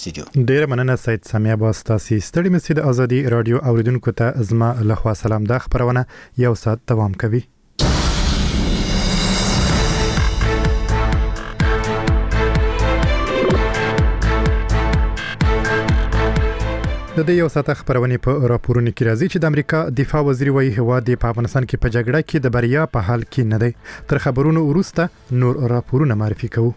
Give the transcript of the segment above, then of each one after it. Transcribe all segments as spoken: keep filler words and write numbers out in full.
ډیره مننه سید سامیا باز تاسو ستړي مسید ازادي رادیو اوریدونکو ته زما لخوا سلام د خبرونه یو ساعت دوام کوي. د دې یو ساعت خبرونه په راپورونو کې راځي چې د امریکا دفاع وزیر وایي هواد په افغانستان کې په جګړه کې د بریا په حال کې نه دی. تر خبرونو وروسته نور راپورونه معرفي کوو.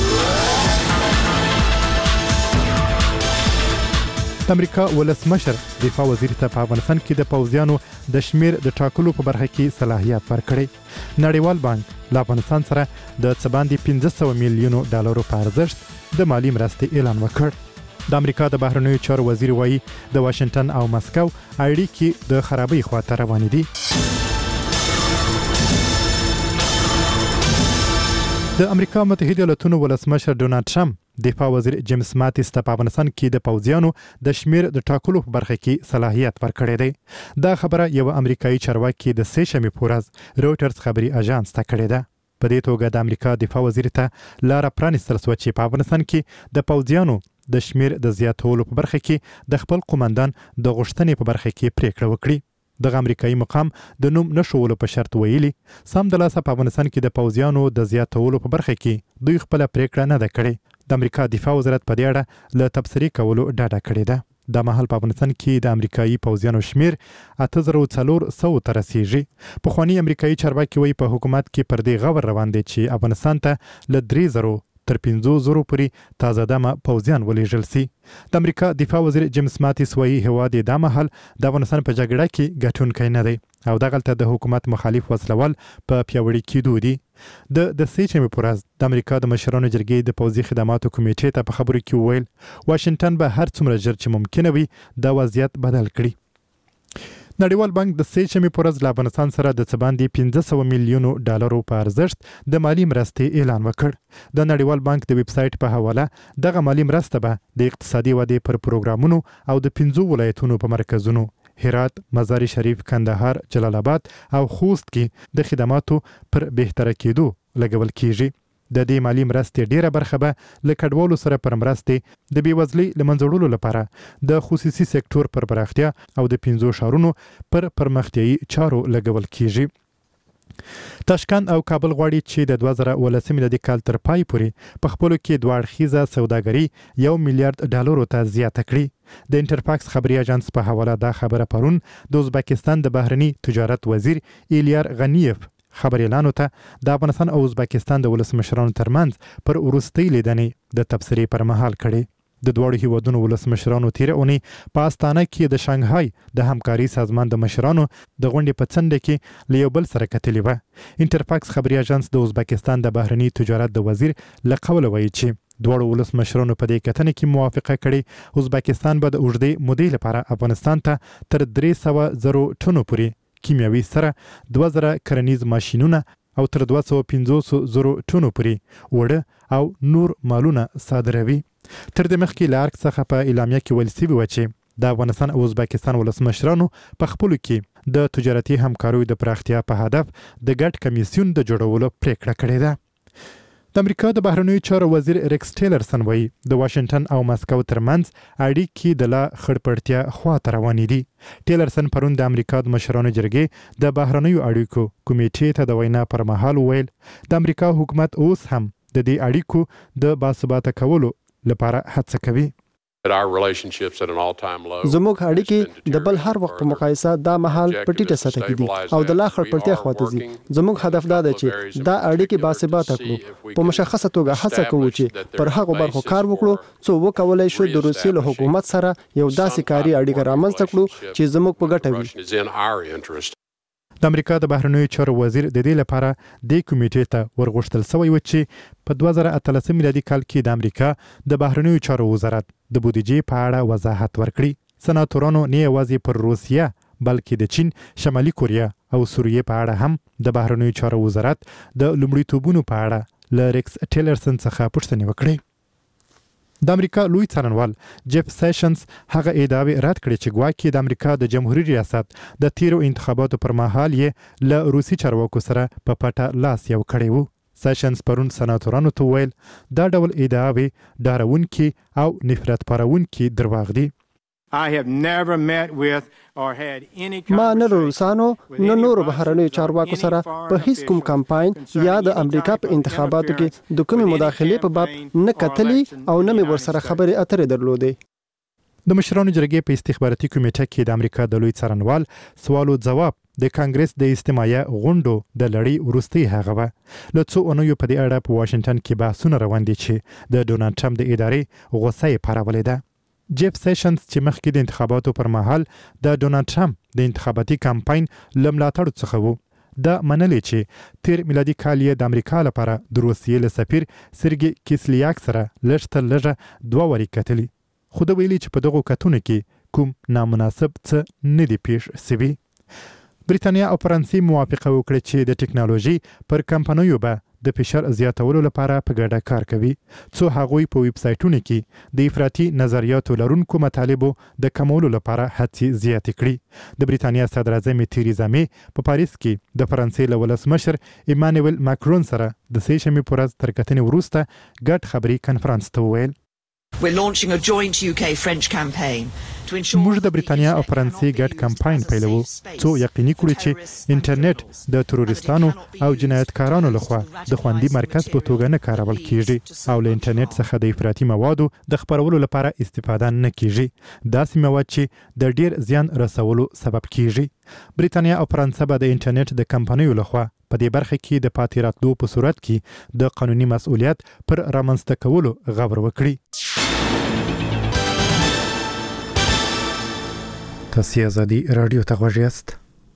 د امریکا ولسمشر دفاع وزیر ته په افغانستان کې د پوځیانو د شمیر د ټاکلو په برخه کې صلاحیت ورکړي. نړیوال بانک له افغانستان سره د څه باندې پنځه سوه میلیونو ډالرو په ارزښت د مالی مرستې اعلان وکړ. د امریکا د بهرنیو چارو وزیر وایي د واشنگټن او مسکو اړیکې د خرابۍ خواته روانې دي. د امریکا متحده ایالاتونو ولسمشر ډونالد ټرمپ دفاع وزیر جیمز ماتیس ته په افغانستان کې د پوځیانو د شمیر د ټاکلو په برخه کې صلاحیت ورکړی دی. دا خبره یو امریکایي چارواکي د سه شنبې په ورځ رويټرز خبري اژانس ته کړې ده. په دې توګه د امریکا دفاع وزیر ته لار پرانیستل شوه چې په افغانستان کې د پوځیانو د شمیر د زیاتولو په برخه کې د خپل قومندان د غوښتنې په برخه کې پریکړه وکړي. دغه امریکایي مقام د نوم نشولو په شرط ویلي سم د لاسه په افغانستان کې د پوځیانو د زیاتولو په برخه کې دوی خپل پریکړه نه ده کړې. د امریکا دفاع وزارت په دې اړه له تبصرې کولو ډاډه کړې ده. د مهال په افغانستان کې د امریکایي پوځیانو شمیر اته زره څلور سوه ته رسیږي. پخوانی امریکایي چارواکي وایي په حکومت کې پر دې غور روان دی چې افغانستان ته له درې زره تر پنځه زره پورې تازه دمه پوځیان ولېږل سي. د امریکا دفاع وزیر جیمز ماتیس وایي هواد د مهال د افغانستان په جګړه کې ګټونکی نه دی او دغلته د حکومت مخالف وسلوال په پیاوړي کېدو دي. د د سه شنبې په ورځ د امریکا د مشرانو جرګې د پوځي خدماتو کمیټې ته په خبرو کې وویل واشنگټن به هر څومره ژر چې ممکنه وي دا وضعیت بدل کړي. نړیوال بانک د سه شنبې په ورځ له افغانستان سره د څه باندې پنځه سوه میلیونو ډالرو په ارزښت د مالی مرستې اعلان وکړ. د نړیوال بانک د ویب سایټ په حواله دغه مالی مرسته به د اقتصادي ودې پر پروګرامونو او د پنځو ولایتونو په مرکزونو هرات، مزار شریف، کندهار، جلال آباد او خوست کې د خدماتو پر بهتره کېدو لګول کیږي. د دې مالی مرستې ډیره برخه به له کډوالو سره پر مرستې د بیوزلۍ له منځه وړلو لپاره د خصوصي سکتور پر پراختیا او د پنځو ښارونو پر پرمختیایي چارو لګول کیږي. تاشکند او کابل غواړي چې د دوه زره ولسم میلادي کال تر پای پورې په خپلو کې دوه اړخیزه سوداګري یو میلیارډ ډالرو ته زیاته کړي. د انټرفاکس خبري اژانس په حواله دا خبره پرون د ازبکستان د بهرني تجارت وزیر ایلیار غنیف خبر اعلان ته د افغانستان او ازبکستان د ولسمشرانو ترمنځ پر وروستۍ لیدنې د تبصرې پر مهال کړي. د دواړو هیوادونو ولسمشرانو تیر اونۍ په استانه کې د شانګهای د همکاري سازمان د مشرانو د غونډې په څنډه کې له یو بل سره کتلي وه. انټرفاکس خبري اژانس د ازبکستان د بهرني تجارت د وزیر له قوله وایي چې دواړو ولسمشرانو په دې کتنه کې موافقه کړې ازبکستان به د اوږدې مودې لپاره افغانستان ته تر درې سوه زرو ټنو پورې کیمیاوي سره دوه زره کرنیز ماشینونه او تر دوه سوه پنځوس زرو ټنو پورې وړه او نور مالونه صادروي. تر دې مخکې له ارګ څخه په اعلامیه کې ویل شوي وه چې د افغانستان او ازبکستان ولسمشرانو په خپلو کې د تجارتي همکاریو د پراختیا په هدف د ګډ کمیسیون د جوړولو پریکړه کړې ده. د امریکا د بهرنیو چارو وزیر ریکس ټیلرسن وایي د واشنگټن او مسکو ترمنځ اړیکې د لا خړپړتیا خواته روانې دي. ټیلرسن پرون د امریکا د مشرانو جرګې د بهرنیو اړیکو کمیټې ته د وینا پر مهال وویل د امریکا حکومت اوس هم د دې اړیکو د باثباته کولو لپاره هڅه کوي. زموږ اړیکې د بل هر وخت په مقایسه دا مهال په ټیټه سطح کې دي او د لا خړپړتیا خواته ځي. زموږ هدف دا دی چې دا اړیکې باثباته کړو. په مشخصه توګه هڅه کوو چې پر هغو برخو کار وکړو څو وکولای شو د روسیې له حکومت سره یو داسې کاري اړیکه رامنځته کړو چې زموږ په ګټه وي. د امریکا د بهرنیو چارو وزیر د دې لپاره د کمیټې ته ورغوښتل شوی و چې په دوه زره اتلسم میلادي کال کې د امریکا د بهرنیو چارو وزارت د بودیجې په اړه وضاحت ورکړي. سناتورانو نه یوازې پر روسیه بلکې د چین، شمالي کوریا او سوریې په اړه هم د بهرنیو چارو وزارت د لومړیتوبونو په اړه له ریکس ټیلرسن څخه پوښتنې وکړي. د امریکا لوی څارنوال جیف سیشنز هغه ادعاوې رد کړې چې ګواکې د امریکا د جمهوریت ریاست د تیرو انتخاباتو پر مهال یې له روسي چارواکو سره په پټه لاس یو کړی و. سیشنز پرون سناتورانو ته ویل دا ډول ادعاوې ډارونکي او نفرت پارونکي درواغ دي. I have never met with or had any ما نه روسانو نه نورو بهرنیو چارواکو سره په هیڅ کوم کمپاین یا د امریکا په انتخاباتو کې د کومې مداخلې په باب نه کتلي او نه مې ورسره خبرې اترې درلودې. د مشرانو جرګې په استخباراتي کمیټه کې د امریکا د لوی څارنوال سوالو جواب د کانګرس د استماعي غونډو د لړۍ وروستۍ هغه وه. له څو اونیو په دې اړه په واشنګټن کې بحثونه روان دي چې د ډونالډ ټرمپ د ادارې غوسه یې پارولې ده. جیف سیشنز چې مخکې د انتخاباتو پر مهال د ډونالډ ټرمپ د انتخاباتي کمپاین له ملاتړو څخه و، دا منلې چې تیر میلادي کال یې د امریکا لپاره د روسیې له سفیر سرګي کیسلیاک سره لږ تر لږه دوه وارې کتلي، خو د ویلي چې په دغو کتونو کې کوم نامناسب څه نه دي پیښ سوي. بریتانیا او فرانسې موافقه وکړه چې د ټکنالوژي پر کمپنیو به د فشار زیاتولو لپاره په ګډه کار کوي، څو هغوی په ویب سایټونو کې د افراطي نظریاتو لرونکو مطالبو د کمولو لپاره هڅې زیاتې کړي. د بریتانیا صدر اعظم تریزا می په پاریس کې د فرانسې له ولسمشر ایمانوئل ماکرون سره د سه شنبې په ورځ تر کتنې وروسته ګډ خبري کنفرانس ته وویل We're launching a joint U K French campaign to ensure موږ د بریتانیا او فرانسې ګډ کمپاین پیلوو څو یقیني کړو چې انټرنیټ د تروریستانو او جنایتکارانو لخوا د خوندي مرکز په توګه نه کارول کیږي او له انټرنیټ څخه د افراطي موادو د خپرولو لپاره استفاده نه کیږي، داسې مواد چې د ډیر زیان رسولو سبب کیږي. بریتانیا او فرانسه به د انټرنیټ د کمپنیو لخوا په دې برخه کې د پاتې راتلو په صورت کې د قانوني مسؤلیت پر رامنځته کولو غور وکړي. تاسو ازادي رادیو ته غوږ یاست.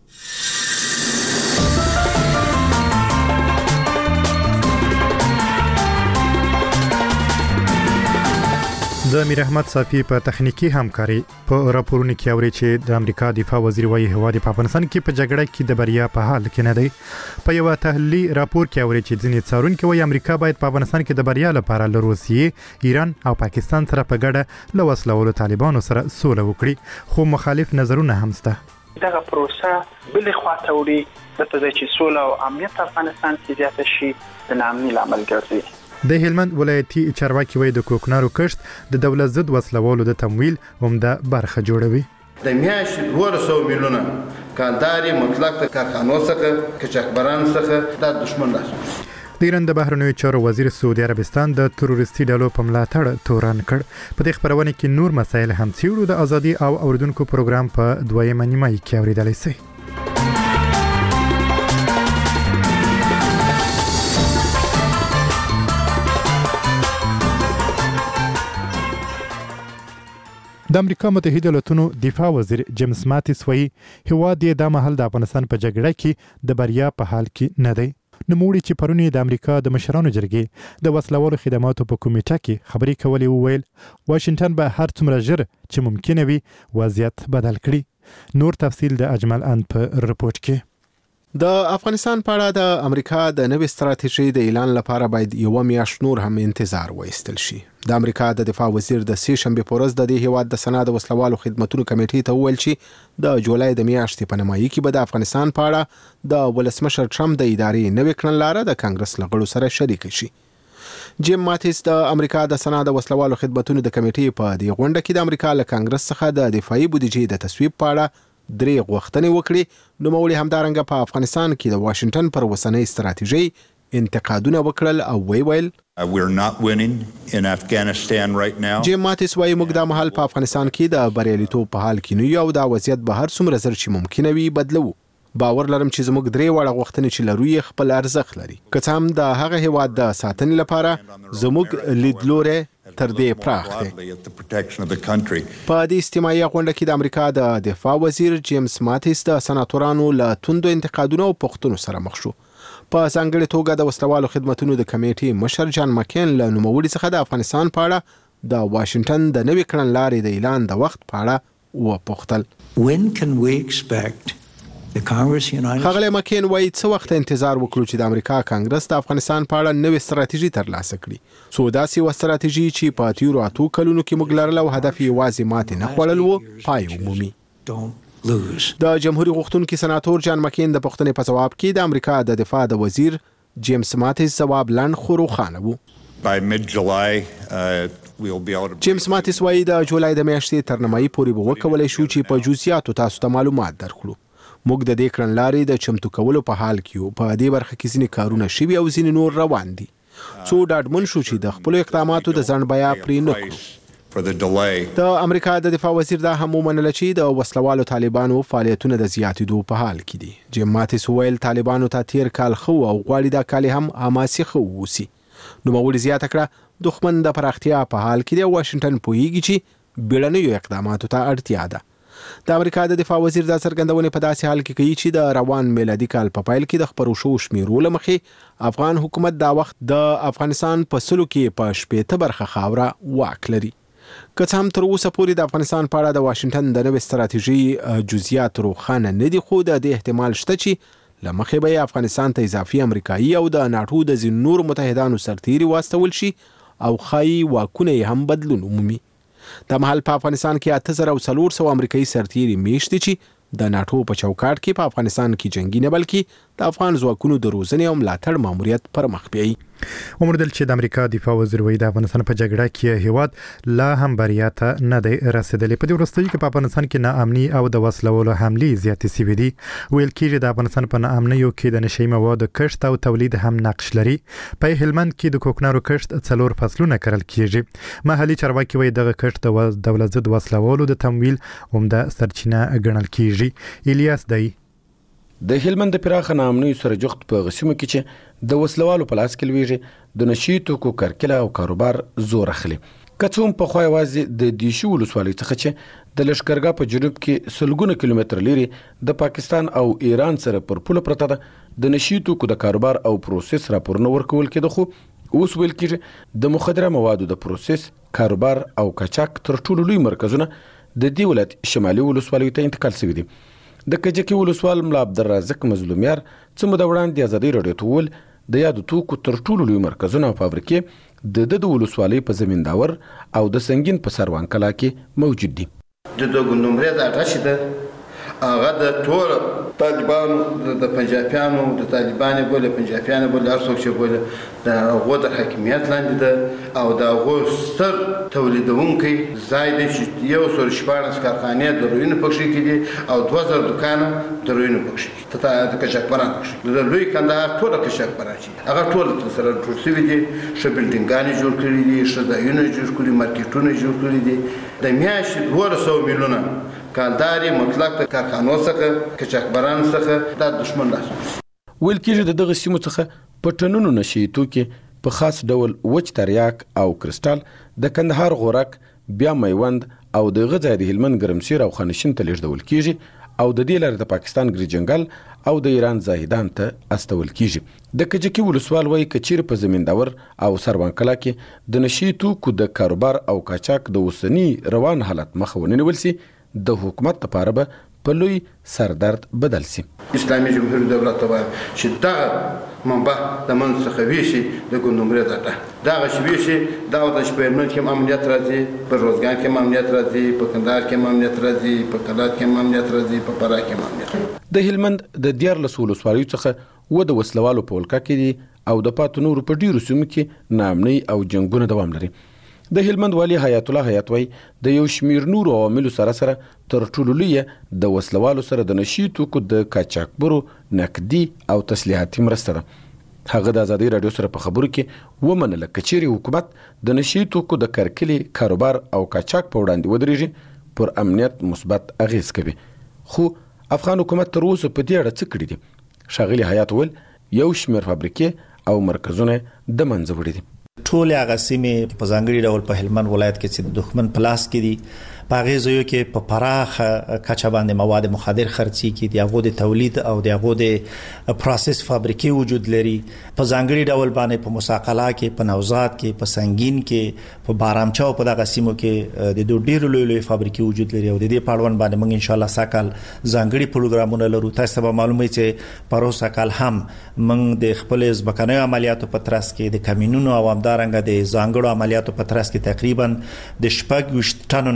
د امیر احمد صافی په تخنیکی همکاري په راپورونو کې اوري چې د امریکا دفاع وزیر وايي هواد په افغانستان کې په جګړه کې د بریا په حال کې نه دی. په یو تحلیلي راپور کې اوري چې ځینې څارونکي وايي امریکا باید په افغانستان کې د بریا لپاره له روسیې، ایران او پاکستان سره په ګډه له وسلوالو طالبانو سره سوله وکړي، خو مخالف نظرونه هم شته. دغه پروسه بل خواته وړي د چې سوله او امنیت افغانستان کې زیات شي د نامني لامل ګرځي. د هلمند ولایتي چارواکي وایي د کوکنارو کښت د دولت ضد وسلوالو د تمویل عمده برخه جوړوي. د میاشتې دوه سوه میلیونه کارګري مطلق د کارخانو څخه کچکبران څخه د دشمن لاس. د ایران د بهرنیو چارو وزیر سعودي عربستان د تروریستي ډلو په ملاتړ تورن کړ. په دې خبرونه کې نور مسایل هم څیړو. د ازادي او اوریدونکو پروګرام په دویمه نیمه کې اوریدلای شئ. د امریکا متحده ایالاتونو دفاع وزیر جیمز ماتیس وایي هیواد یې د مهال د افغانستان په جګړه کې د بریا په حال کې نه دی. نوموړي چې پرونی د امریکا د مشرانو جرګې د وسلوالو خدماتو په کمیټه کې خبرې کولې وویل واشنګټن به هر څومره ژر چې ممکنه وي وضعیت بدل کړي. نور تفصیل د اجمل اند په رپورت کې. د افغانستان په اړه د امریکا د نوې ستراتیژۍ د اعلان لپاره باید یو میاشت نور هم انتظار وایستل شي. د امریکا د دفاع وزیر د سه شنبې په ورځ د دې هیواد د سنا د وسلوالو خدماتو کمیټې ته وویل چې د جولای د میاشتې په نیمایي کې به د افغانستان په اړه د ولسمشر ټرمپ د ادارې نوې کړنلاره د کانګرس له غړو سره شریک شي. جیم ماتیس د امریکا د سنا د وسلوالو خدماتو د کمیټې په دې غونډه کې د امریکا له کانګرس څخه د دفاعي بودیجې د تصویب په اړه درې غوښتنې وکړي. نوموړي همدارنګه په افغانستان کې د واشنګټن پر وسنۍ ستراتیژۍ انتقادونه وکړل او ویل We're not winning in Afghanistan right now. جیم ماتیس وايي موږ د مهال په افغانستان کې د بریالیتوب په حال کې نه یو، دا وضعیت به هر څومره زر چې ممکنه وي بدلو. باور لرم چې زموږ درې وړه غوښتنې چې لرو یې خپل ارزښت لري. که څه هم د هغه هیواد د ساتنې لپاره زموږ لیدلوری تر دې پراخ دی. په دې استماعي غونډه کې د امریکا د دفاع وزیر جیمز ماتیس د سناتورانو له توندو انتقادونو او پوښتنو سره مخ شو. په ځانګړې توګه د وسلوالو خدماتو د کمیټې مشر جان مکین له نوموړي څخه د افغانستان په اړه د واشنګټن د نوې کړنلارې د اعلان د وخت په اړه وپوښتل. When can we expect the Congress United خغله مکین وایي څه وخت انتظار وکړو چې د امریکا کانګرس د افغانستان په اړه نوې ستراتیژي ترلاسه کړي. څو داسې و ستراتیژي چې په تیرو اتو کلونو کې موږ لرله او هدف یې یوازې ماتې نه خوړل و پای ومومي. د جمهوریت غوښتونکي سناتور جان مکین د پوښتنې په ځواب کې د امریکا د دفاع د وزیر جیمز ماتیس ځواب لنډ خو روښانه و. By mid-July, uh, we'll be able to... جیمز ماتیس وایي د جولای د میاشتې تر نیمایي پورې به وکولی شو چې په جزئیاتو تاسو ته معلومات درکړو. موږ د دې کړنلارې د چمتو کولو په حال کې یو. په دې برخه کې ځینې کارونه شوي او ځینې نور روان دي. څو ډاډمن شو چې د خپلو اقداماتو د ځنډ بیه پرې نه کړو. د امریکا د دفاع وزیر دا هم ومنله چې د وسلوالو طالبانو فعالیتونه د زیاتېدو په حال کې دي. جیم ماتیس وویل طالبانو ته تیر کال ښه او غواړي دا کال هم حماسي ښه واوسي. نوموړي زیاته کړه دښمن د پراختیا په حال کې دی او واشنګټن پوهیږي چې بیړنیو اقداماتو ته اړتیا ده. د امریکا د دفاع وزیر دا څرګندونې په داسې حال کې کوي چې د روان میلادي کال په پایل کې د خپرو شوو شمیرو له مخې افغان حکومت دا وخت د افغانستان په سلو کې په شپېته برخه خاوره واک لري. که څه هم تر اوسه پورې د افغانستان په اړه د واشنګټن د نوې ستراتیژۍ جزئیات روښانه نه دي، خو د دې احتمال شته چې له مخې به افغانستان ته اضافي امریکایي او د ناټو د ځینو نورو متحدانو سرتیري واستول شي او ښایي واکونه یې هم بدلون ومومي. دا مهال په افغانستان کې اته زره او څلور سوه امریکایي سرتیري میشت دي چې د ناټو په چوکاټ کې په افغانستان کې جنگي نه بلکې د افغان ځواکونو د روزنې او ملاتړ ماموریت پر مخ بیایي. ومردل چې د امریکا دفاع وزیر وایي د افغانستان په جګړه کې هیواد لا هم بریا ته نه دی رسېدلی. په دې وروستیو کې په افغانستان کې ناامني او د وسلوالو حملې زیاتې سوي دي. ویل کېږي د افغانستان په ناامنیو کې د نشهیي موادو کښت او تولید هم نقش لري. په هلمند کې د کوکنارو کښت څلور فصلونه کرل کېږي. محلي چارواکي وایي دغه کښت د دولت ضد وسلوالو د تمویل عمده سرچینه ګڼل کېږي. الیاس دی د هلمند د پراخه ناامنیو سره جوخت په غسیمو کې چې د وسلوالو په لاس کې لویږي د نشي توکو کرکله او کاروبار زور اخلي. که څه هم پخوا یوازې د دیشي ولسوالۍ څخه چې د لښکرګاه په جنوب کې سلګونه کیلومتر لري د پاکستان او ایران سره پر پوله پرته ده د نشي توکو د کاروبار او پروسس راپورونه ورکول کېده، خو اوس ویل کېږي د مخدره موادو د پروسس، کاروبار او قاچاق تر ټولو لوی مرکزونه د دې ولایت شمالي ولسوالیو ته انتقال شوي دي. د کجکي ولسوال ملا عبدالرازق مظلومیار څه موده وړاندې ازادۍ راډیو ته وویل د یادو توکو تر ټولو لوی مرکزونه او فابریکې د د ولسوالۍ په زمینداور او د سنگین په سروان کلا کې موجود دي. د دوه نمبر د اټاش ده هغه د ټول طالبانو د پنجابیانو د طالبانو بوله پنجابیانو بوله هر څوک چې بوله د هغو د حاکمیت لاندې ده او د هغو ستر تولیدونکی ځای دی چې یو سل شپاړس کارخانې د روینو پکښې کې دي او دوه زره دوکانه د روینو پکښې کې د کشاکبران پکښې د لوی کندهار ټوله کشاکبران چې هغه ټول سره ټول شوي دي. ښه بلډینګانې جوړ کړي دي، ښه ځایونه جوړ کړي، مارکیټونه جوړ کړي دي. د میاشتې دوه سوه میلیونه کانداري مطلق د کارخانو څخه کچاکبران څخه د دشمن لاس ویل کېږي د دغه سیمو څخه په ټنونو نشي توکي په خاص ډول وچ تریاک او کرسټال د کندهار غورک بیا میوند او د غځای د هلمند ګرمسیر او خانشین ته لیږدول کېږي او د دې لارې د پاکستان ګریجنګل او د ایران زاهدان ته استول کېږي. د کجکي ولسوال وایي که چیرې په زمینداور او سروان کلا کې د نشي توکو د کاروبار او قاچاق د اوسني روان حالت مخه ونه نیول سي د حکومت لپاره به په لوی سردرد بدل سي. اسلامي جمهوري دولت ته وایم چې دغه منبع د منځ څخه ویشي د ګوندنمرې ډاټا دغه چې ویشي دغه د شپېلمن کې هم امنیت راځي، په روزګان کې هم امنیت راځي، په کندهار کې هم امنیت راځي، په کلات کې هم امنیت راځي، په فراه کې هم امنیت. د هلمند د دیارلس ولسوالیو څخه و د وسلوالو په ولکه کې دي او د پاتو نورو په ډیرو سیمو کې ناامنۍ او جنګونه دوام لري. د هلمند والی حیات الله حیات وای د یو شمیر نورو عواملو سره سره تر ټولو لوی د وسلوالو سره د نشي توکو د قاچاقبرو نقدي او تسلیحاتي مرسته ده. هغه د ازادۍ راډیو سره په خبرو کې ومنله که چیرې حکومت د نشي توکو د کرکلې کاروبار او قاچاق په وړاندې ودرېږي پر امنیت مثبت اغیز کوي. خو افغان حکومت تر اوسه په دې اړه څه کړي دي؟ ښاغلي حیات ویل یو شمیر فابریکې او مرکزونه د منځه وړي دي. ټول هغه سیمې په ځانګړي ډول په هلمند ولایت کې چې د دښمن په لاس کې دي په هغې ځایو کې په پراخه کچه باندې مواد مخدر خرڅي کې د هغو د تولید او د هغو د پروسس فابریکې وجود لري. په ځانګړي ډول باندې په مساقله کې، په نوزاد کې، په سنگین کې، په بارامچا او په دغه سیمو کې د دوه ډېرو لوی لوی فابریکې وجود لري او د دې په اړوند باندې موږ ان شاء الله ساکال ځانګړي پروګرامونه لرو. تاسو به معلومه چې پروسه کال هم موږ د خپل ځمکنیو عملیاتو په ترڅ کې د کمینونو او همدارنګه د ځانګړو عملیاتو په ترڅ کې تقریبا د شپږ ویشت ټنو نه اضافه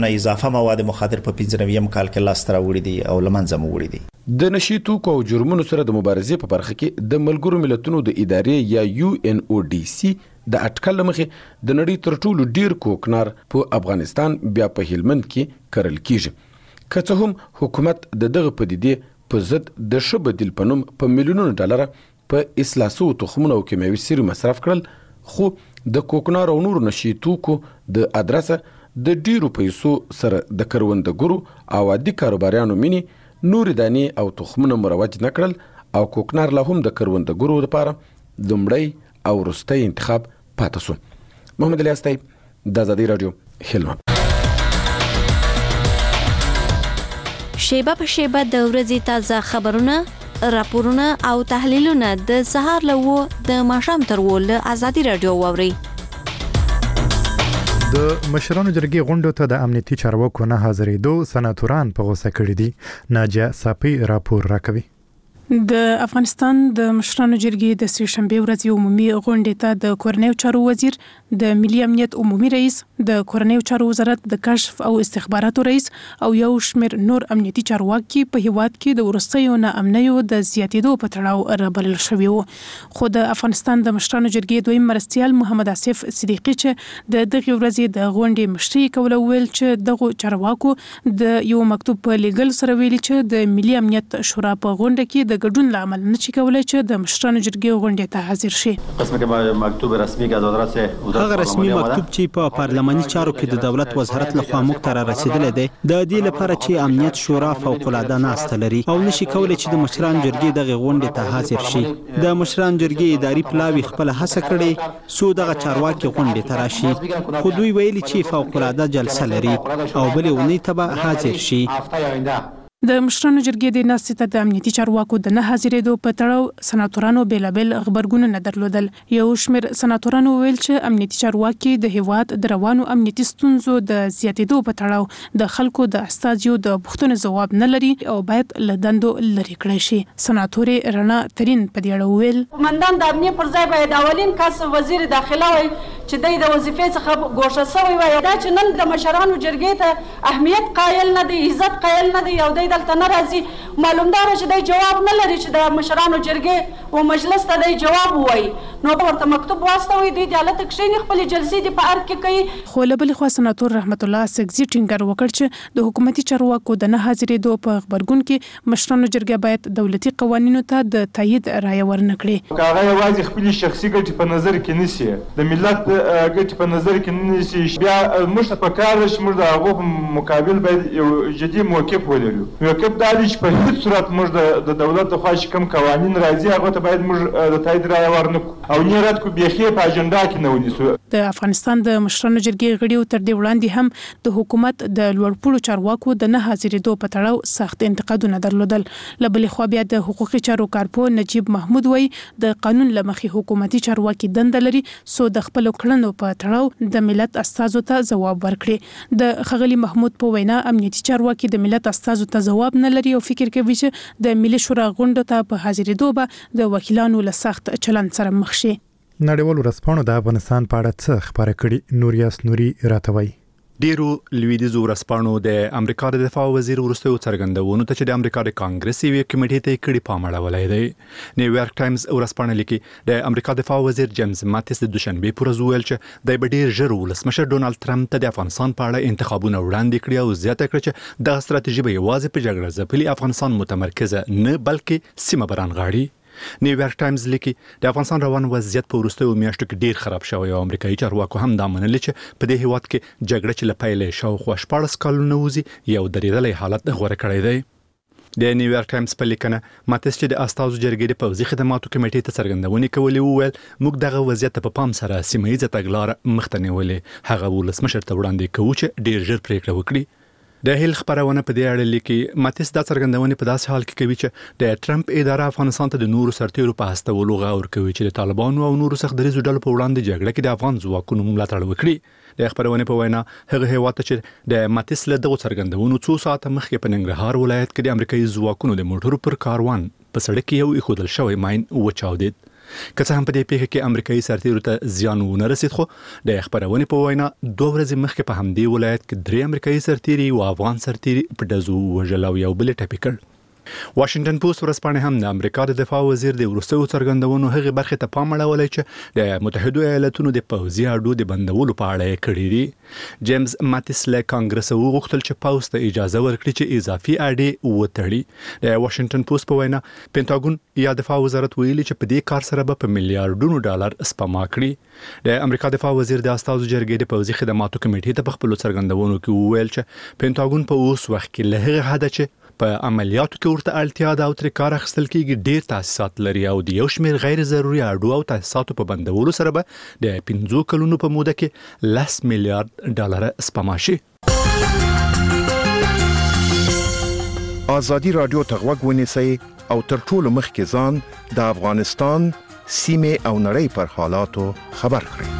مصرفه مواد مخدر په پنځه نوي کال کې لاس راوړي دي او لمنځه مو وړي دي. د نشي توکو او جرمونو سره د مبارزې په برخه کې د ملګرو ملتونو د ادارې یا یو ان او ډي سي د اټکل مخې د نړۍ تر ټولو ډیر کوکنار په افغانستان بیا په هلمند کې کرل کیږي. که څه هم حکومت د دغه پدیدې په ضد د ښه بدیل په نوم په میلیونونو ډالر په اصلاح شوو تخمونو او کیمیاوي سرې مصرف کړل، خو د کوکنار او نورو نشي توکو د ادرسه د ډیرو پیسو سره د کروندګرو او عادي کاروباریانو مینی نور دانی او تخمونه مروج نکړل او کوکنار له هم د کروندګرو لپاره لومړی او وروستی انتخاب پاتې شو. محمد علي استای، د آزادۍ رادیو، هلمند. شیبه په شیبه د ورځې تازه خبرونه، راپورونه او تحلیلونه د سهار له وو د ماښام تر وو له آزادۍ رادیو واوري. د مشرانو جرګې غونډو ته د امنیتي چارواکو نه حاضرېدو سناتوران په غوسه کړي دي. ناجیه صافي راپور راکوي. د افغانستان د مشرانو جرګې د سې شنبې ورځې عمومي غونډې ته د کورنیو چارو وزیر، د ملي امنیت عمومي رئیس، د کورنیو چارو وزارت د کشف او استخباراتو رئیس او یو شمېر نور امنیتي چارواکي په هیواد کې د وروستیو ناامنیو د زیاتېدو په تړاو رابلل شوي وو. خو د افغانستان د مشرانو جرګې دویم مرستیال محمد آصف صدیقي چې د دغې ورځې د غونډې مشري کوله ویل چې دغو چارواکو د یو مکتوب په لیږل سره ویلي چې د ملي امنیت شورا په غونډه کې د ګډون لامل نه شي کولای چې د مشرانو جرګې غونډې ته حاضر شي. قسمه کې مکتوب رسمي کې د وزارت سے هغه رسمي مکتوب چې په پارلماني چارو کې د دولت وزارت لخوا موږ ته را رسیدلی دی د دې لپاره چې امنیت شورا فوق العاده ناسته لري او نشي کولای چې د مشرانو جرګې دغه غونډې ته حاضر شي. د مشرانو جرګې اداري پلاوي خپل هڅه کړې سو دغه چارواکي غونډې ته راشي، خو دوی ویلي چې فوق العاده جلسه لري او بلې اونۍ ته به حاضر شي. د مشرانو جرګې د ناستې ته د امنیتي چارواکو د نه حاضرېدو په تړاو سناتورانو بېلابېل غبرګونونه درلودل. یو شمېر سناتورانو ویل چې امنیتي چارواکي د هیواد د روانو امنیتي ستونزو د زیاتېدو په تړاو د خلکو د استازیو د پوښتنو ځواب نه لري او باید له دندو لرې کړی شي. سناتورې رڼا ترین په دې اړه وویل قومندان د امنیت پر ځای باید اولین کس وزیر داخله وي چې دی د وظیفې څخه ګوښه شوی وي. دا چې نن د مشرانو جرګې ته اهمیت قایل نه دی، عزت قایل نه دی او دی دلته نه راځي، معلوم دا چې دی جواب نه لري چې د مشرانو جرګې او مجلس ته دی جواب ووایي. نو ورته مکتوب واستوي دی د حالت کښینې خپلې جلسې د په ارګ کې کوي. خو له بلې خوا سناتور رحمت الله سکزي ټینګار وکړ چې د حکومتي چارواکو د نه حاضرېدو په غبرګون کې مشرانو جرګه باید دولتي قوانینو ته د تایید رایه ورنکړي. که هغه یوازې خپلې شخصي ګټې په نظر کې نیسي، د ملت ګټې په نظر کې نه نیسي، بیا موږ ته پکار ده چې موږ د هغو په مقابل باید یو جدي موقف ولرو. موقف دا دی چې په هیڅ صورت موږ د دولت لخوا چې کوم قوانین راځي هغه ته باید موږ د تایید رایه ورنکړو او نه رد کړو، بیخي په اجنډا کې نه ونیسو. د افغانستان د مشرانو جرګې غړیو تر دې وړاندې هم د حکومت د لوړپوړو چارواکو د نه حاضرېدو په تړاو سخت انتقادونه درلودل. له بلې خوا بیا د حقوقي چارو کارپو نجیب محمود وایي د قانون له مخې حکومتي چارواکي دنده لري سو د خپلو کړنو په تړاو د ملت استازو ته ځواب ورکړي. د ښاغلي محمود په وینا امنیتي چارواکي د ملت استازو ته ځواب نه لري او فکر کوي چې د ملي شورا غونډو ته په حاضرېدو به د وکیلانو له سخت چلند سره مخ شي. نړیوالو ورځپاڼو د افغانستان په اړه څه خبره کړي نوریاس نوري راتوي. ډیرو لویدیځو ورځپاڼو د امریکا د دفاع وزیر وروستیو څرګندونو ته چې د امریکا د کانګرس یوې کمیټې ته کړي پام اړولی دی. نیویارک ټایمز ورځپاڼه لیکي د امریکا دفاع وزیر جیمز ماتیس د دوشنبې پر ورځ ویل چې دی به ډیر ژر ولسمشر ډونالد ټرمپ ته د افغانستان په اړه انتخابونه وړاندې کړي او زیاته کړه چې دغه ستراتیژي به یوازې په جګړه ځپلي افغانستان متمرکزه نه بلکې سیمه برانغاړي. نیویارک ټایمز لیکي د افغانستان روان وضعیت په وروستیو میاشتو کې ډیر خراب شوی او امریکایي چارواکو هم دا منلي چې په دې هیواد کې جګړه چې له پیلې شاوخوا شپاړس کلونه وځي یو درېدلی حالت غوره کړی دی. د نیویارک ټایمز په لیکنه ماتیس چې د استازو جرګې د پوځي خدماتو کمیټې ته څرګندونې کولې وویل موږ دغه وضعیت په پام سره سیمه ییزه تګلاره مخ ته نیولې، هغه ولسمشر ته وړاندې کوو چې ډیر ژر پریکړه وکړي. د هیل خبرونه په دې اړه لیکي ماتیس دا څرګندونې په داسې حال کې کوي چې د ټرمپ اداره افغانستان ته د نورو سرتیرو په هستولو غور کوي چې د طالبانو او نورو سخت دریځو ډلو په وړاندې جګړه کې د افغان ځواکونو ملاتړ وکړي. د خبرونه په وینا هغه هیواد ته چې د ماتیس له دغو څرګندونو څو ساعته مخکې په ننګرهار ولایت کې د امریکایي ځواکونو د موټرو پر کاروان په سړک کې یو ایښودل شوی ماین وچاودید. که څه هم په دې پیښه کې امریکایي سرتیرو ته زیان ونه رسید، خو د خبرونې په وینا دوه ورځې مخکې په همدې ولایت کې درې امریکایي سرتیري او افغان سرتیري په ډزو وژل او یو بل ټپي کړ. واشنگټن پوسټ ورځپاڼه هم د امریکا د دفاع وزیر د وروستیو څرګندونو هغه برخه ته پام اړولی چې د متحده ایالاتونو د پوځي اډو د بندولو په اړه یې کړی دي. جیمز ماتیس له کانګرس وغوښتل چې پوځ ته اجازه ورکړي چې اضافي اډې وتړي. د واشنگټن پوسټ په وینا پینټاګون یا دفاع وزارت ویلي چې په دې کار سره به په میلیارډونو ډالر سپما کړي. د امریکا دفاع وزیر د استازو جرګې د پوځي خدماتو کمیټې ته په خپل څرګندونو کې وویل چې پینټاګون په اوس وخت کې له هغه حده چې په عملیاتو کې ورته اړتیا ده او تر کار اخیستل کېږي ډېر تاسیسات لري او د یو شمېر غیر ضروري اډو او تاسیساتو په بندولو سره به د پنځو کلونو په موده کې لس میلیارډ ډالر سپما شي. ازادي رادیو ته غوږ ونیسئ او تر ټولو مخکې ځان د افغانستان سیمې او نړۍ پر حالاتو خبر کړئ.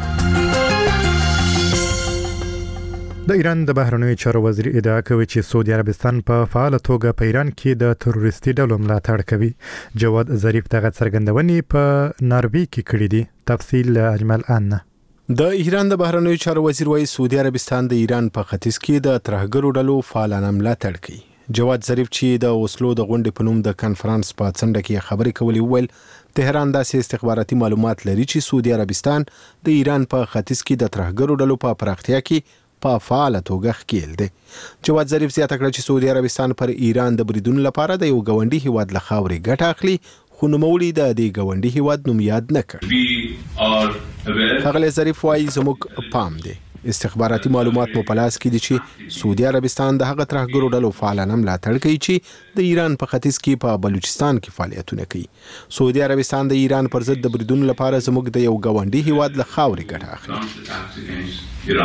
د ایران د بهرنیو چارو وزیر ادعا کوي چې سعودي عربستان په فعال توګه په ایران کې د تروریستي ډلو ملاتړ کوي. جواد ظریف دغه څرګندونې په ناروی کې کړې دي. تفصیل اجمل ان. د ایران د بهرنیو چارو وزیر وايي سعودي عربستان د ایران په ختیځ کې د ترهګرو ډلو فعالانه ملاتړ کوي. جواد ظریف چې د اوسلو د غونډې په نوم د کانفرنس په څنډه کې خبرې کولې وویل تهران داسې استخباراتي معلومات لري چې سعودي عربستان د ایران په ختیځ کې د ترهګرو ډلو په پراختیا کې په فعال توګه ښکیل دی. جواد ظریف زیاته کړه چې سعودي عربستان پر ایران د بریدونو لپاره د یو ګاونډي هیواد له خاورې ګټه اخلي، خو نوموړي د دې ګاونډي هیواد نوم یاد نه کړ. ښاغلی ظریف وایي زموږ پام دی استخباراتي معلومات مو په لاس کې دي چې سعودي عربستان د هغه ترهګرو ډلو فعالانه ملاتړ کوي چې د ایران په ختیځ کې په بلوچستان کې فعالیتونه کوي. سعودي عربستان د ایران پر ضد د بریدونو لپاره زموږ د یو ګاونډي هیواد له خاورې ګټه اخلي.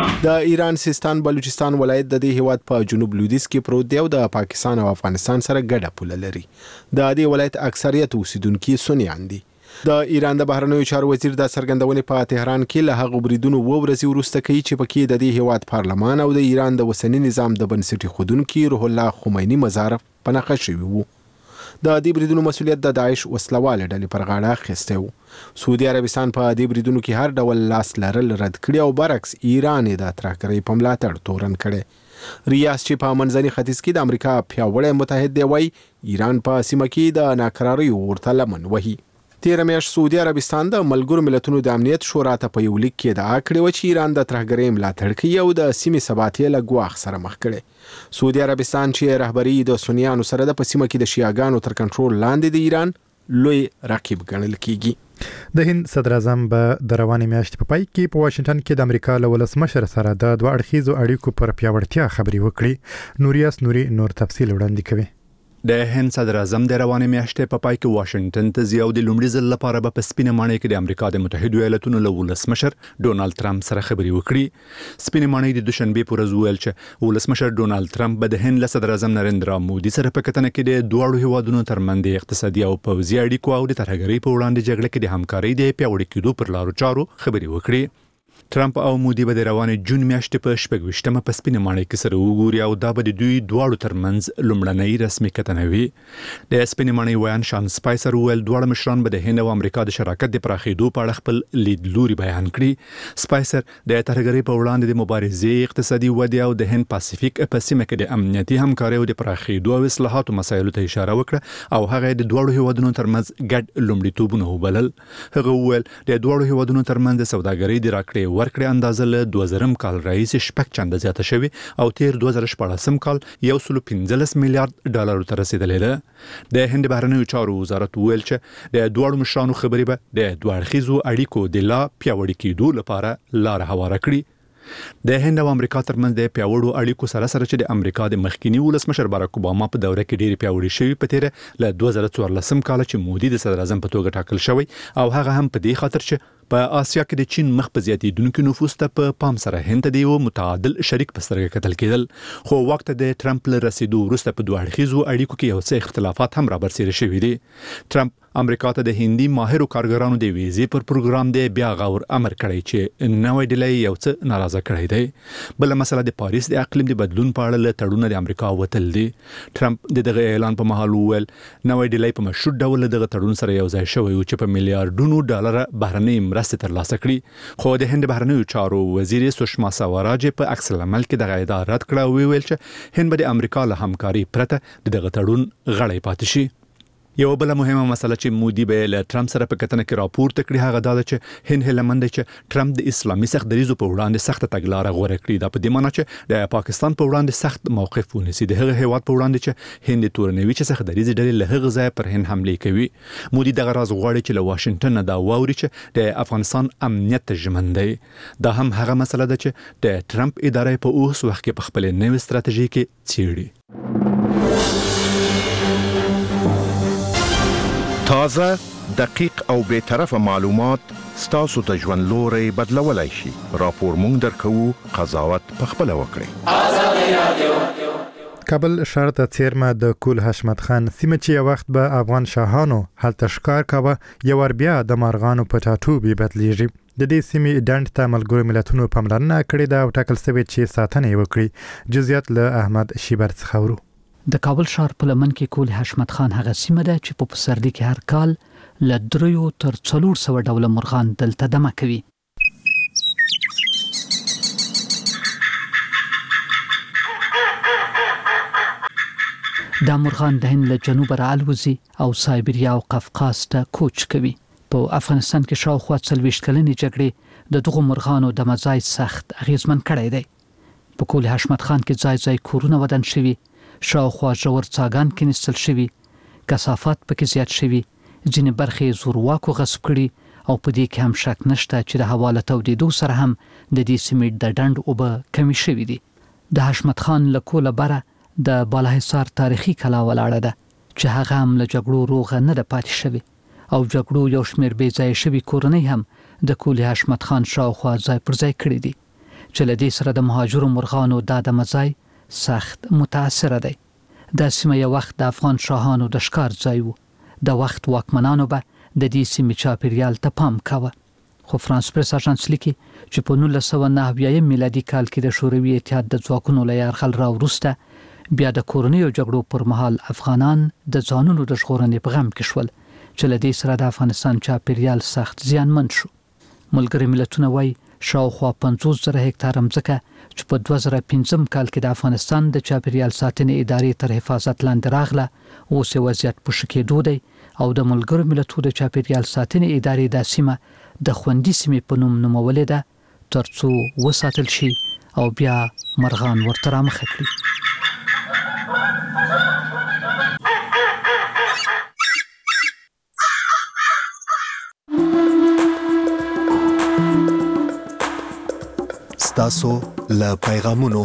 د ایران سیستان بلوچستان ولایت د دې هیواد په جنوب لویدیځ کې پروت دی او د پاکستان او افغانستان سره ګډه پوله لري. د دې ولایت اکثریت اوسیدونکي سنیان دي. د ایران د بهرنیو چارو وزیر د څرګندونې په تهران کې له هغو بریدونو و ورځې وروسته کوي چې پکې د دې هیواد پارلمان او د ایران د اوسني نظام د بنسټي خودونکي روح الله خمیني مزار په نښه شوي وو. د دې بریدونو مسؤلیت د داعش وسلواله ډلې پر غاړه اخیستی وو. سعودي عربستان په دې بریدونو کې هر ډول لاس لرل رد کړي او برعکس ایران یې د ترهګرۍ په ملاتړ تورن کړی. ریاض چې په منځني ختیځ کې د امریکا پیاوړی متحد دی وایي ایران په سیمه کې د ناکراریو ورته لمن وهي. تیره میاشت سعودي عربستان د ملګرو ملتونو د امنیت شورا ته په یو لیک کې ادعا کړې وه چې ایران د ترهګرۍ ملاتړ کوي او د سیمې ثبات یې له ګواښ سره مخ کړی. سعودي عربستان چې رهبري د سنیانو سره د په سیمه کې د شیعاګانو تر کنټرول لاندې د ایران لوی رقیب ګڼل کیږي. د هند صدر اعظم به د روانې میاشتې په پای کې په واشنگټن کې د امریکا له ولسمشر سره د دوه اړخیزو اړیکو پر پیاوړتیا خبرې وکړي. نوریاس نوري نور تفصیل وړاندې کوي. د هند صدر اعظم د روانې میاشتې په پای کې واشنگټن ته ځي او د لومړي ځل لپاره به په سپینه ماڼۍ کې د امریکا د متحده ایالاتونو له ولسمشر ډونالد ترامپ سره خبرې وکړي. سپینه ماڼۍ د دوشنبې په ورځ وویل چې ولسمشر ډونالد ترامپ به د هند له صدر اعظم نریندرا مودي سره په کتنه کې د دواړو هیوادونو ترمنځ د اقتصادي او پوځي اړیکو او د ترهګرۍ په وړاندې جګړه کې د همکارۍ د پیاوړي کېدو پر لارو چارو خبرې وکړي. ترامپ او مودي به د روانې جون میاشتې په شپږویشتمه په سپینه ماڼۍ کې سره وګوري او دا به د دوی دواړو ترمنځ لومړنۍ رسمي کتنه وي. د سپینې ماڼۍ ویان شان سپایسر وویل دواړه مشران به د هند او امریکا د شراکت د پراخېدو په اړه خپل لیدلوري بیان کړي. سپایسر د ترهګرۍ په وړاندې د مبارزې، اقتصادي ودې او د هند پاسفیک په سیمه کې د امنیتي همکارۍ او د پراخېدو او اصلاحاتو مسایلو ته اشاره وکړه او هغه د دواړو هیوادونو ترمنځ ګډ لومړیتوبونه وبلل. هغه وویل د دواړو هیوادونو ترمنځ د سوداګرۍ د راکړې ورکړې اندازه له دوه زرم کال راهیسې شپږ چنده زیاته شوې او تیر دوه زره شپاړسم کال یو سل پنځلس میلیارډ ډالرو ته رسیدلې ده. د هند بهرنیو چارو وزارت وویل چې د دواړو مشرانو خبرې به د دوه اړخیزو اړیکو د لا پیاوړي کېدو لپاره لار هواره کړي. د هند او امریکا ترمنځ د پیاوړو اړیکو سره سره چې د امریکا د مخکینی ولسمشر باراک اوباما په دوره کې ډېری پیاوړي شوی په تیر له دوه زره څوارلسم کال چې مودي د صدر اعظم په توګه ټاکل شوی او هغه هم په دې خاطر چې په آسیا کې د چین مخ په زیاتېدونکو نفوس ته په پام سره هند ته د یو متعادل شریک په سترګه کتل کېدل، خو وخت د ټرمپ له رسیدو وروسته په دوه اړخیزو اړیکو کې یو څه اختلافات هم رابرسېره شوي دي. ټرمپ امریکا ته د هندي ماهرو کارګرانو د ویزې پر پروګرام دی بیا غور امر کړی چې نوې ډلې یو څه ناراضه کړی دی. بل مسله د پاریس د اقلیم د بدلون په اړه له تړون د امریکا وتل دي. ټرمپ د دغه اعلان په مهال وویل نوې ډلې په مشروط ډول دغه تړون سره یو ځای شوی و چې په میلیارډونو ډالر بهرنۍ مرستې ترلاسه کړي، خو د هند بهرنیو چارو وزیر سشما سوراج په عکس العمل کې دغه ادعا رد کړه او ویل چې هند به د امریکا له همکاري پرته دغه تړون غړی پاتې شي. یو بل مهمه مسله چې مودي به له ټرمپ سره په کتنه کې راپورته کړي هغه دا ده چې هند هلمند چې ټرمپ د اسلامي سخت دریزو په وړاندې سخت تګلارې غوړه کړې ده، په دې معنی چې د پاکستان په وړاندې سخت موقف ونیسي، د هغه هیواد په وړاندې چې هند تورنوي چې سخت دریزي ډلې له هغه ځای پر هند حمله کوي. مودي دغه راز غواړي چې له واشنگټن دا واوري چې د افغانستان امنیت ژمن دی. دا هم هغه مسله ده چې د ټرمپ ادارې په اوس وخت کې په خپل نوې ستراتیژي کې څیړي. تازه، دقیق او بے طرفه معلومات ستاسو ته ژوند لوري بدلولای شي. راپور مونږ درکو، قضاوت پخپله وکړئ. کابل ښار ته څیرمه د کول حشمت خان سیمه چې یو وخت به افغان شاهانو هلته ښکار کاوه، یو ور بیا د مارغانو په ټاټوبي بدلیږي. د دې سیمې ډنډ ته ملګرو ملتونو پاملرنه کړې ده او ټاکل شوی چې ساتنه یې وکړي. جزئیات له احمد شیبر څخه ورو. د کابل ښار په لمن کې کول حشمت خان هغه سیمه ده چې په پسرلي کې هر کال له دریو تر څلور سوه ډوله مرغان دلته دمه کوي. دا مرغان د هند له جنوبه راالوزي او سایبریا او قفقاز ته کوچ کوي. په افغانستان کې شاوخوا څلوېښت کلنې جګړې د دغو مرغانو د مزای سخت اغیزمن کړی دی. په کول حشمت خان کې ځای ځای کورونه ودان شوي، شاوخوا ژور څاګان کینستل شوي، کثافات پکې زیات شوي، ځینې برخې زورواکو غصب کړي او په دې کې هم شک نشته چې د هوا له تودېدو سره هم د دې سیمې د ډنډ اوبه کمې شوي دي. د حشمت خان له کوله بره د بالاحصار تاریخي کلا ولاړه ده چې هغه هم له جګړو روغه نه ده پاتې شوې او جګړو یو شمېر بې ځایه شوي کورنۍ هم د کول حشمت خان شاوخوا ځای پر ځای کړي دي چې له دې سره د مهاجرو مرغانو دا د مزای سخت متاثره دی. دا سیمه یو وخت د افغان شاهانو د ښکار ځای و. د وخت واکمنانو به د دې سیمې چاپیریال ته پام کاوه. خو فرانس پریس اژانس لیکي چې په نولس سوه نهه اویایم میلادي کال کې د شوروي اتحاد د ځواکونو له یرغل راوروسته بیا د کورنیو جګړو پر مهال افغانان د ځانونو د ژغورنې په غم کې شول چې له دې سره د افغانستان چاپیریال سخت زیانمن شو. ملګري ملتونه وایي شاوخوا پنځوس زره هکتاره مځکه چې په دوه زره پنځم کال کې د افغانستان د چاپیریال ساتنې ادارې تر حفاظت لاندې راغله، اوس یې وضعیت په ښه کېدو دی او د ملګرو ملتونو د چاپیریال ساتنې ادارې دا سیمه د خوندي سیمې په نوم نومولې ده تر څو وساتل شي او بیا مرغان ورته رامخه کړي. تاسو له پیغامونو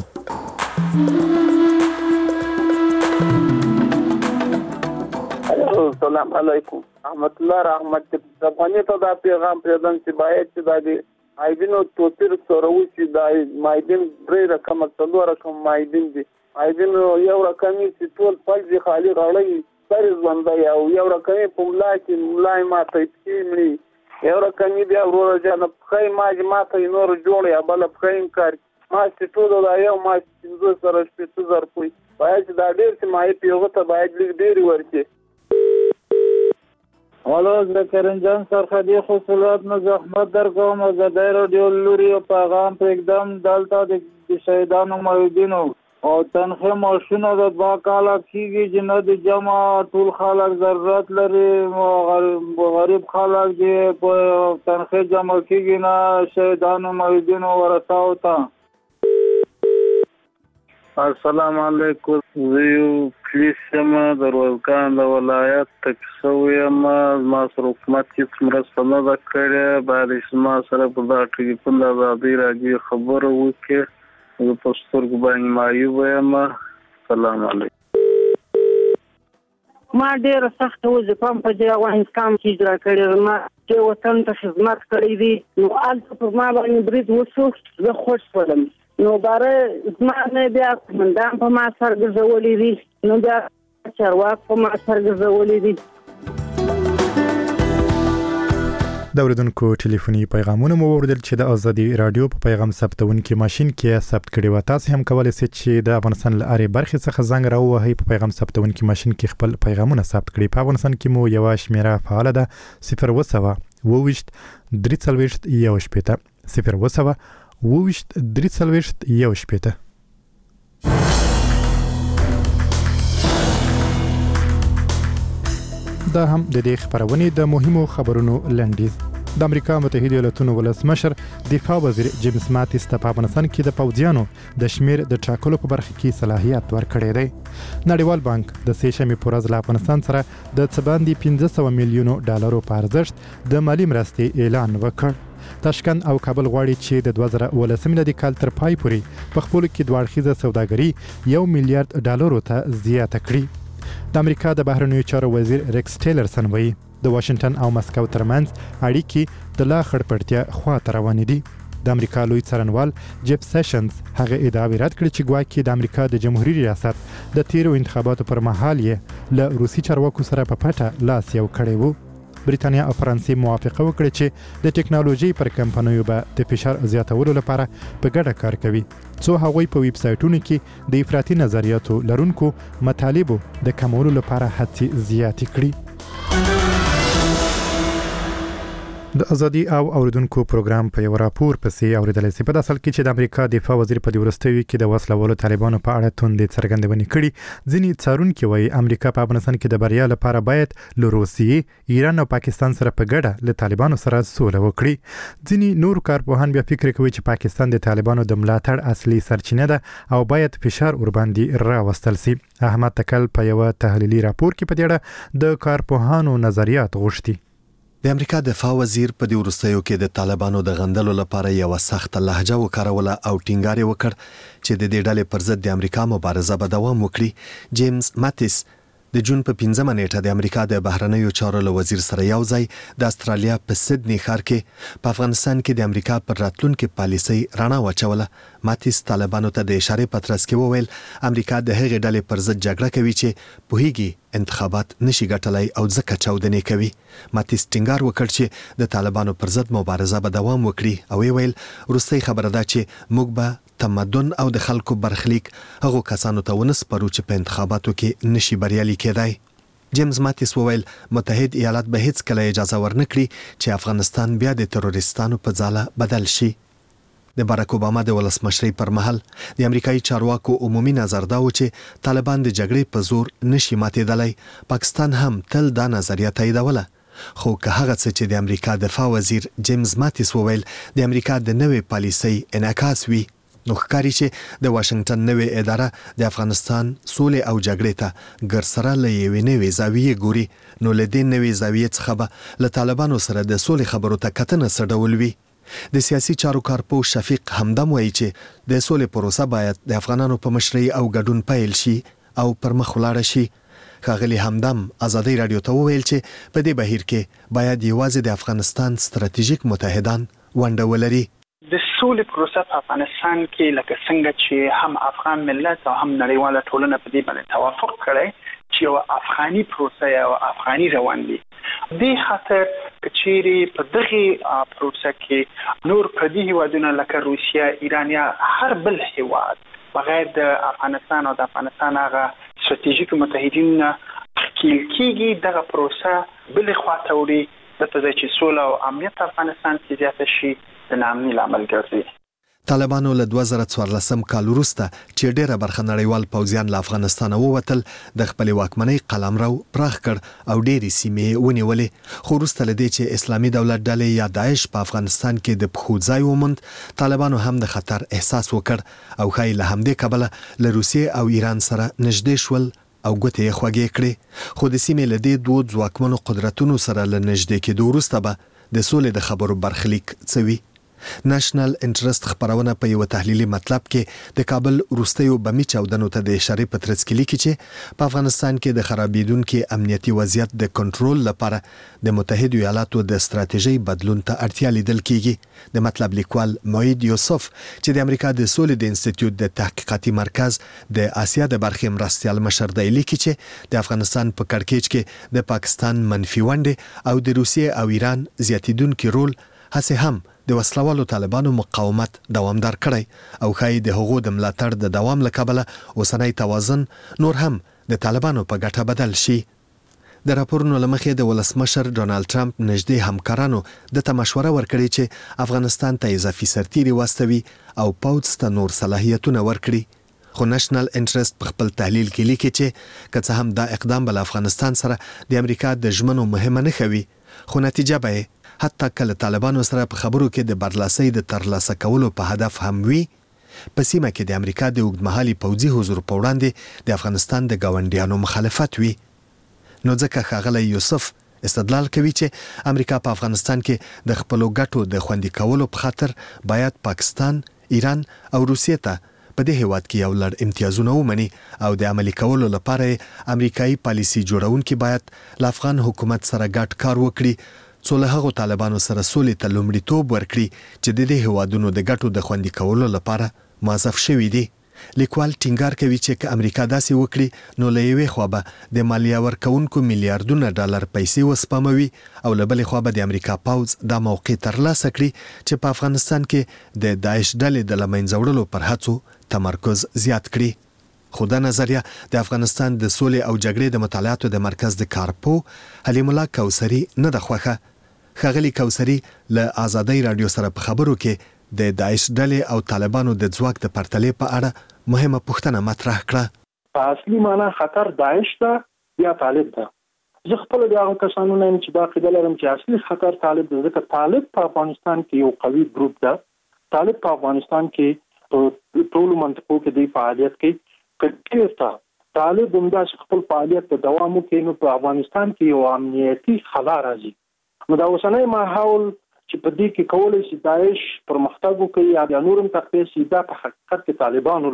السلام علیکم احمد الله رحمت د افغاني ته دا پیغام پردم چې باید چې د مایدینو توپیر سره وشي. د مایدین درې رقم څلور رقم مایدین دي. مایدین یو رقم چې ټول پلځي خالی غړی سر ژوندۍ او یو رقم په ملا کې ملای ماته کیمړي، یو رقم بیا ورور جان خای ماج ماته نور جوړي بل خایم کار ما چې ټول دا یو ما چې سره شپږ زره کوي باید دا ډیر چې ما یې پیغه ته باید لیک ډیر ورکړي. والو د کرنجان سرخدي خصوصیات نه زحمت درکوم د دایره رادیو لوري پیغام په اقدام دالتا د شهیدانو موجودینو او تنخه ماشونه د dva کاله کیږي چې نه د جمع ټول خلک ضرورت لري، غریب خلک دی په تنخه جمع کیږي نه شهیدانو موجودینو ورثاو ته. السلام علیکم. زیو پولیس یم د روزګان د ولایت تکسو یم. ما سره حکومت هیڅ مرسته نه ده کړې، باید ما سره په دا ټلیفون د ازادۍ راډیو خبره وکړي. زه په سترګو باندې معیوب یم. سلام علیکم. ما ډېره سخته وظیفه په دې افغانستان کې اجرا کړې. ما چې وطن ته خدمت کړی دی نو الته په ما باندې برید وشو زه خوش شوم نو باره زما نه بیا قومندان په ما سر ګرځولي دي نو بیا چارواک په ما سر ګرځولي دي. د اوریدونکو ټلیفوني پیغامونه مو اوریدل چې د ازادي رادیو په پیغام ثبتونکو ماشين کې ثبت کړي و. تاسو هم کولای شئ چې د افغانستان لارې برخې څخه زنګ راووهئ په پیغام ثبتونکو ماشين کې خپل پیغامونه ثبت کړئ. په افغانستان کې مو یو شمیره فعال ده صفر وسوه وویشت درې څلوېښت یو شپېته صفر وسوه وویشت درې څلوېښت یو شپېته. دا هم د دې خبرونې د مهمو خبرونو لنډیز. د امریکا متحده ایالاتونو ولسمشر دفاع وزیر جیمز ماتیس ته په افغانستان کې د پوځیانو د شمیر د ټاکلو په برخه کې صلاحیت ورکړی دی. نړیوال بانک د سه شنبې په ورځ له افغانستان سره د څه باندې پنځه سوه میلیونو ډالرو په ارزښت د مالی مرستې اعلان وکړ. تاشکند او کابل غواړي چې د دوه زره ولسم میلادي کال تر پای پورې په خپل کې دوه اړخیزه سوداګري یو میلیارډ ډالرو ته زیاته کړي. د امریکا د بهرنیو چارو وزیر ریکس ټیلرسن وایي د واشنگټن او مسکو ترمنځ اړیکې د لا خړپړتیا خواته روانې دي. د امریکا لوی څارنوال جیف سیشنز هغه ادعا رد کړې چې ګواکې د امریکا د جمهوریت ریاست د تیرو انتخاباتو پر مهال یې له روسي چارواکو سره په پټه لاس یو کړی وو. بریتانیا او فرانسې موافقه وکړه چې د ټکنالوژي پر کمپنیو به د فشار زیاتولو لپاره په ګډه کار کوي څو هغوی په ویب سایټونو کې د افراطي نظریاتو لرونکو مطالبو د کمولو لپاره هڅې زیاتې کړي. د ازادي او اوریدونکو پروګرام په یو راپور پسې اوریدل شي په اصل کې چې د امریکا دفاع وزیر په دیورستوي کې د وسلوالو طالبانو په اړه توندې څرګندونې کړي. ځینې څارونکي وایي امریکا په افغانستان کې د بریا لپاره باید له روسیې، ایران او پاکستان سره په ګډه له طالبانو سره سوله وکړي. ځینې نور کارپوهان بیا فکر کوي چې پاکستان د طالبانو د ملاتړ اصلي سرچینه ده او باید فشار ور باندې راوستل شي. احمد تکل په یو تحلیلي راپور کې په دې اړه د کارپوهانو نظریات غوښتي. د امریکا دفاع وزیر په دې وروستیو کې د طالبانو د غندلو لپاره یو سخت لهجه وکاروله او ټینګار وکړ چې د دې ډلې پر ضد د امریکا مبارزه به دوام وکړي. جیمز ماتیس د جون په پنځمه نیټه د امریکا د بهرنیو چارو له وزیر سره یو ځای د استرالیا په سیدنی ښار کې په افغانستان کې د امریکا پر راتلونکو پالیسۍ رڼا واچوله. ماتیس طالبانو ته د اشاره پترس کې وویل امریکا د هغې ډلې پر ضد جګړه کوي چې پوهیږي انتخابات نشي ګټلای او ځکه چاودنې کوي. ماتیس ټینګار وکړ چې د طالبانو پر ضد مبارزه به دوام وکړي او ویل وروستۍ خبره ده چې موږ به تمدن او د خلکو برخلیک هغه کسانو ته ونسپارو چې په انتخاباتو کې نشي بریالي کېدای. جیمز ماتیس وویل متحد ایالات به هیڅ کله اجازه ورنکړي چې افغانستان بیا د تروریستانو په ځاله بدل شي. د باراک اوباما د ولسمشرۍ پر مهال د امریکایي چارواکو عمومي نظر دا و چې طالبان د جګړې په زور نشي ماتېدلی. پاکستان هم تل دا نظریه تاییدوله. خو که هغه څه چې د امریکا دفاع وزیر جیمز ماتیس وویل د امریکا د نوې پالیسۍ انعکاس وي نو ښکاري چې د واشنگټن نوې اداره د افغانستان سولې او جګړې ته ګرسره له یوې نوې زاویې ګوري. نو له دې نوې زاویې څخه به له طالبانو سره د سولې خبرو ته کتنه څه ډول وي. د سیاسي چارو کارپوه شفیق همدم وایي چې د سولې پروسه باید د افغانانو په مشرۍ او ګډون پیل شي او پر مخ ولاړه شي. ښاغلي همدم ازادي رادیو ته وویل چې په دې بهیر کې باید یوازې د افغانستان ستراتیژیک متحدان ونډه ولري. د سولې پروسه په افغانستان کې لکه څنګه چې هم افغان ملت او هم نړیواله ټولنه په دې باندې توافق کړی چې یو افغاني پروسه یا افغاني روان دي. دې خاطر کچېری په دغه پروسه کې نور پردي هیوادونه لکه روسیا، ایران یا هر بل هیواد بغیر د افغانستان او د افغانستان هغه ستراتیژیک متحدین تشکیل کیږي. دغه پروسه بل خواته وړي د ته چې سوله او امنیت افغانستان کې زیات شي د نامني لامل ګرځي. طالبانو له دوه زره څوارلسم کال وروسته چې ډیره برخه نړیوال پوځیان له افغانستان ووتل د خپل واکمنۍ قلمرو پراخ کړ او ډېری سیمې ونیولې. خو وروسته له دې چې اسلامي دولت ډلې یا داعش په افغانستان کې د پښو ځای وموند طالبانو هم د خطر احساس وکړ او ښایي له همدې کبله له روسیې او ایران سره نږدې شول او ګوتې یې خوږې کړې. خو د سیمې له دې دوو ځواکمنو قدرتونو سره له نږدې کېدو وروسته به د سولې د خبرو برخلیک څه وي. نېشنل انټرست خبرونه په یو تحلیلي مطلب کې د کابل وروستیو بمی چاودنو ته د اشاره په ترڅ کې لیکي چې په افغانستان کې د خرابېدونکو امنیتي وضعیت د کنټرول لپاره د متحده ایالاتو د ستراتیژي بدلون ته اړتیا لیدل کیږي. د مطلب لیکوال موید یوسف چې د امریکا د سولې د انسټیټیوټ د تحقیقاتي مرکز د اسیا د برخې مرستیال مشر دی لیکي چې د افغانستان په کړکېچ کې د پاکستان منفي ونډه او د روسیې او ایران زیاتیدونکو رول هڅه هم د وسلوالو طالبانو مقاومت دوامدار کړی او خای د هغو د ملاتړ د دوام لکبله اوسنۍ توازن نور هم د طالبانو په ګټه بدل شي. د راپورونو لمخې د ولسمشر ډونالد ټرمپ نږدې همکارانو د تمشوره ورکړي چې افغانستان ته اضافي سرتیري واستوي او پوځ ته نور صلاحیتونه ورکړي. خو نېشنل انټرست په خپل تحلیل کې لیکي چې که څه هم دا اقدام بل افغانستان سره د امریکا د ژمنو مهمه نه خوي، خو نتیجه به حتی کله طالبانو سره په خبرو کې د برلاسۍ د ترلاسه کولو په هدف هم وي، په سیمه کې د امریکا د اوږدمهالي پوځي حضور په وړاندې د افغانستان د ګاونډیانو مخالفت وي. نو ځکه ښاغلی یوسف استدلال کوي چې امریکا په افغانستان کې د خپلو ګټو د خوندي کولو په خاطر باید پاکستان، ایران او روسیې ته په دې هیواد کې یو لړ امتیازونه ومني او د عملي کولو لپاره امریکایي پالیسي جوړونکي باید له افغان حکومت سره ګډ کار وکړي څو له هغو طالبانو سره سولې ته لومړیتوب ورکړي چې د دې هیوادونو د ګټو د خوندي کولو لپاره موظف شوي دي. لیکوال ټینګار کوي چې که امریکا داسې وکړي نو له یوې خوا به د مالیه ورکوونکو میلیارډونه ډالر پیسې وسپموي او له بلې خوا به د امریکا پوځ دا موقع ترلاسه کړي چې په افغانستان کې د داعش ډلې د له منځه وړلو پر هڅو تمرکز زیات کړي. خو دا نظریه د افغانستان د سولې او جګړې د مطالعاتو د مرکز د کارپو حلیم الله کوثري نه ده خوښه. ښاغلي کوثري له آزادۍ رادیو سره په خبرو کې د داعش ډلې او طالبانو د ځواک د پرتلې په اړه مهمه پوښتنه مطرح کړه. په اصلي معنا خطر داعش ده یا طالب ده. زه خپل د هغه کسانو نه چې دا عقیده لرم چې اصلي خطر طالب ده، ځکه طالب په افغانستان کې یو قوي ګروپ ده. طالب په افغانستان کې په ټولو منطقو کې د فعالیت کوي. کله طالب همداسې خپل فعالیت ته دوام وکړي نو په افغانستان کې یو امنیتي خلا راځي. نو دا اوسنۍ ماحول چې په دې کې کولای شي داعش پرمختګ وکړي یا نورم تخفیف شي، دا په حقیقت کې طالبانو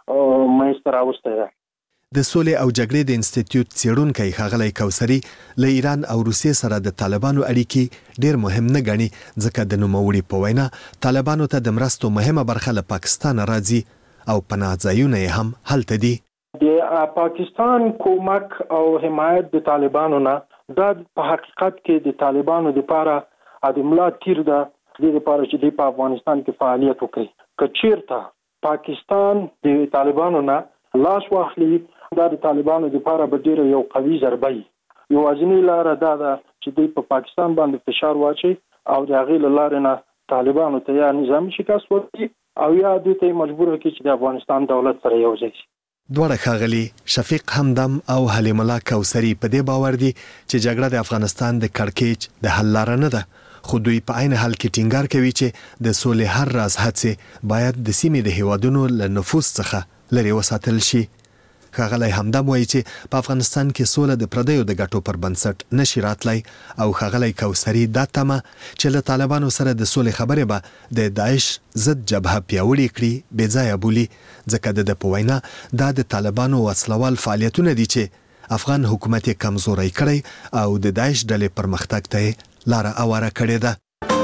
منځته راوستی ده. د سولې او جګړې د انسټیټیوټ څېړونکی ښاغلی کوثري له ایران او روسیې سره د طالبانو اړیکې ډېر مهم نه ګڼي، ځکه د نوموړي په وینا طالبانو ته د مرستو مهمه برخه له پاکستان راځي او پناه ځایونه یې هم هلته دي. د پاکستان کومک او حمایت د طالبانو نه دا په حقیقت کې د طالبانو لپاره د ملا تیر ده، د لپاره چې د افغانستان کې فعالیت وکړي. که چیرته پاکستان د طالبانو نه لاس واخلي دا د طالبانو لپاره به ډېره یو قوي ضربه وي. یوازینۍ لاره دا ده چې دوی په پاکستان باندې فشار واچي او د هغې له لارې نه طالبانو ته یا نظامي شکست ورکړي او یا دوی ته مجبور کړي چې د افغانستان دولت سره یو ځای شي. دواړه ښاغلي شفیق همدم او حلیم الله کوثري په دې باور دي چې جګړه د افغانستان د کړکېچ د حل لاره نه ده، خو دوی په عین حال کې ټینګار کوي چې د سولې هر راز هڅې باید د سیمې د هیوادونو له نفوذ څخه لرې وساتل شي. ښاغلی همدم وایي چې په افغانستان کې سوله د پردیو د ګټو پر بنسټ نشي راتلی او ښاغلی کوثري دا تمه چې له طالبانو سره د سولې خبرې به د داعش ضد جبهه پیاوړې کړي بې ځایه بولي، ځکه د ده په وینا دا د طالبانو وسلوال فعالیتونه دي چې افغان حکومت یې کمزوری کړی او د داعش ډلې پرمختګ ته یې لاره اواره کړې ده.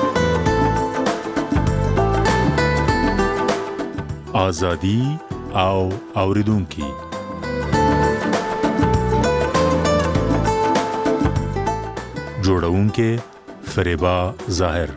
ازادي او اوریدونکي جوړونکې فریبا ظاهر.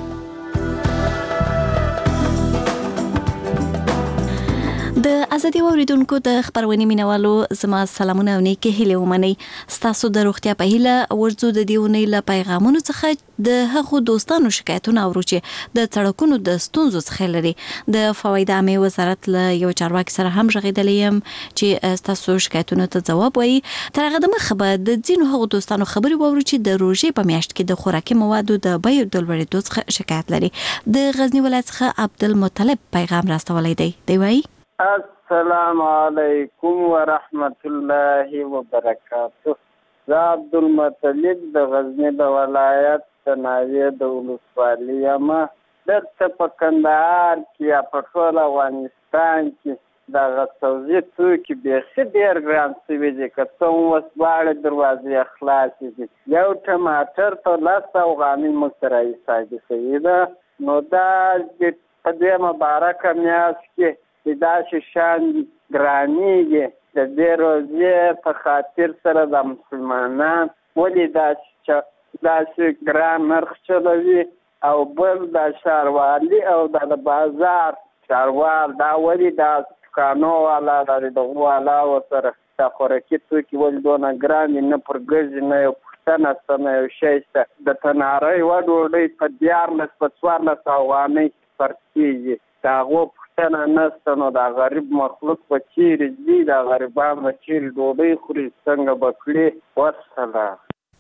د ازادي اوریدونکو د خبرونې مینوالو زما سلامونه او نیکی هیله ومني. ستاسو د روغتیا په هیله ورځو د دیونې له پیغامونو څخه د هغو دوستانو شکایتونه اورو چې د سړکونو د ستونزو څخه لري. د فواید عامه وزارت له یو چارواکي سره هم غږیدلی یم چې ستاسو شکایتونو ته ځواب وایي. تر هغه دمخه به د ځینو هغو دوستانو خبرې واورو چې د روژې په میاشت کې د خوراکي موادو د بیو د لوړېدو څخه شکایت لري. د غزني ولایت څخه عبدالمطلب پیغام راستولی دی. دی وایي السلام علیکم ورحمت الله وبرکاته. زه عبدالمطلب د غزني د ولایت د ناوې د ولسوالۍ یم. دلته په کندهار کې یا په ټول افغانستان کې دغه توزیع توکي بیخي ډېر ګران شوي دي، که څه هم اوس دواړه دروازې خلاصې دي. یو ټماټر ته لس افغانۍ موږ ته راحسابي شوي ده. نو دا په دې مبارکه میاشت کې چې داسې شیان ګرانېږي، د دې روزې په خاطر سره د مسلمانان ولې داسې داسې ګران نرخ چلوي، او بل د ښاروالي او د بازار ښاروال دا ولې دا دکانو والا د دغو والا ورسره دا خوراکي توکي ولې دونه ګران دي، نه پر ګرځي نه یو پوښتنه شته نه یو شی شته. د تنارۍ یوه ډوډۍ په دیارلس په څوارلس افغانۍ خرڅېږي، د هغو پوښتنه نشته. نو دا غریب مخلوق به چیرې ځي، دا غریبان به چیرې ډوډۍ خوري، څنګه به کړي؟ والسلام.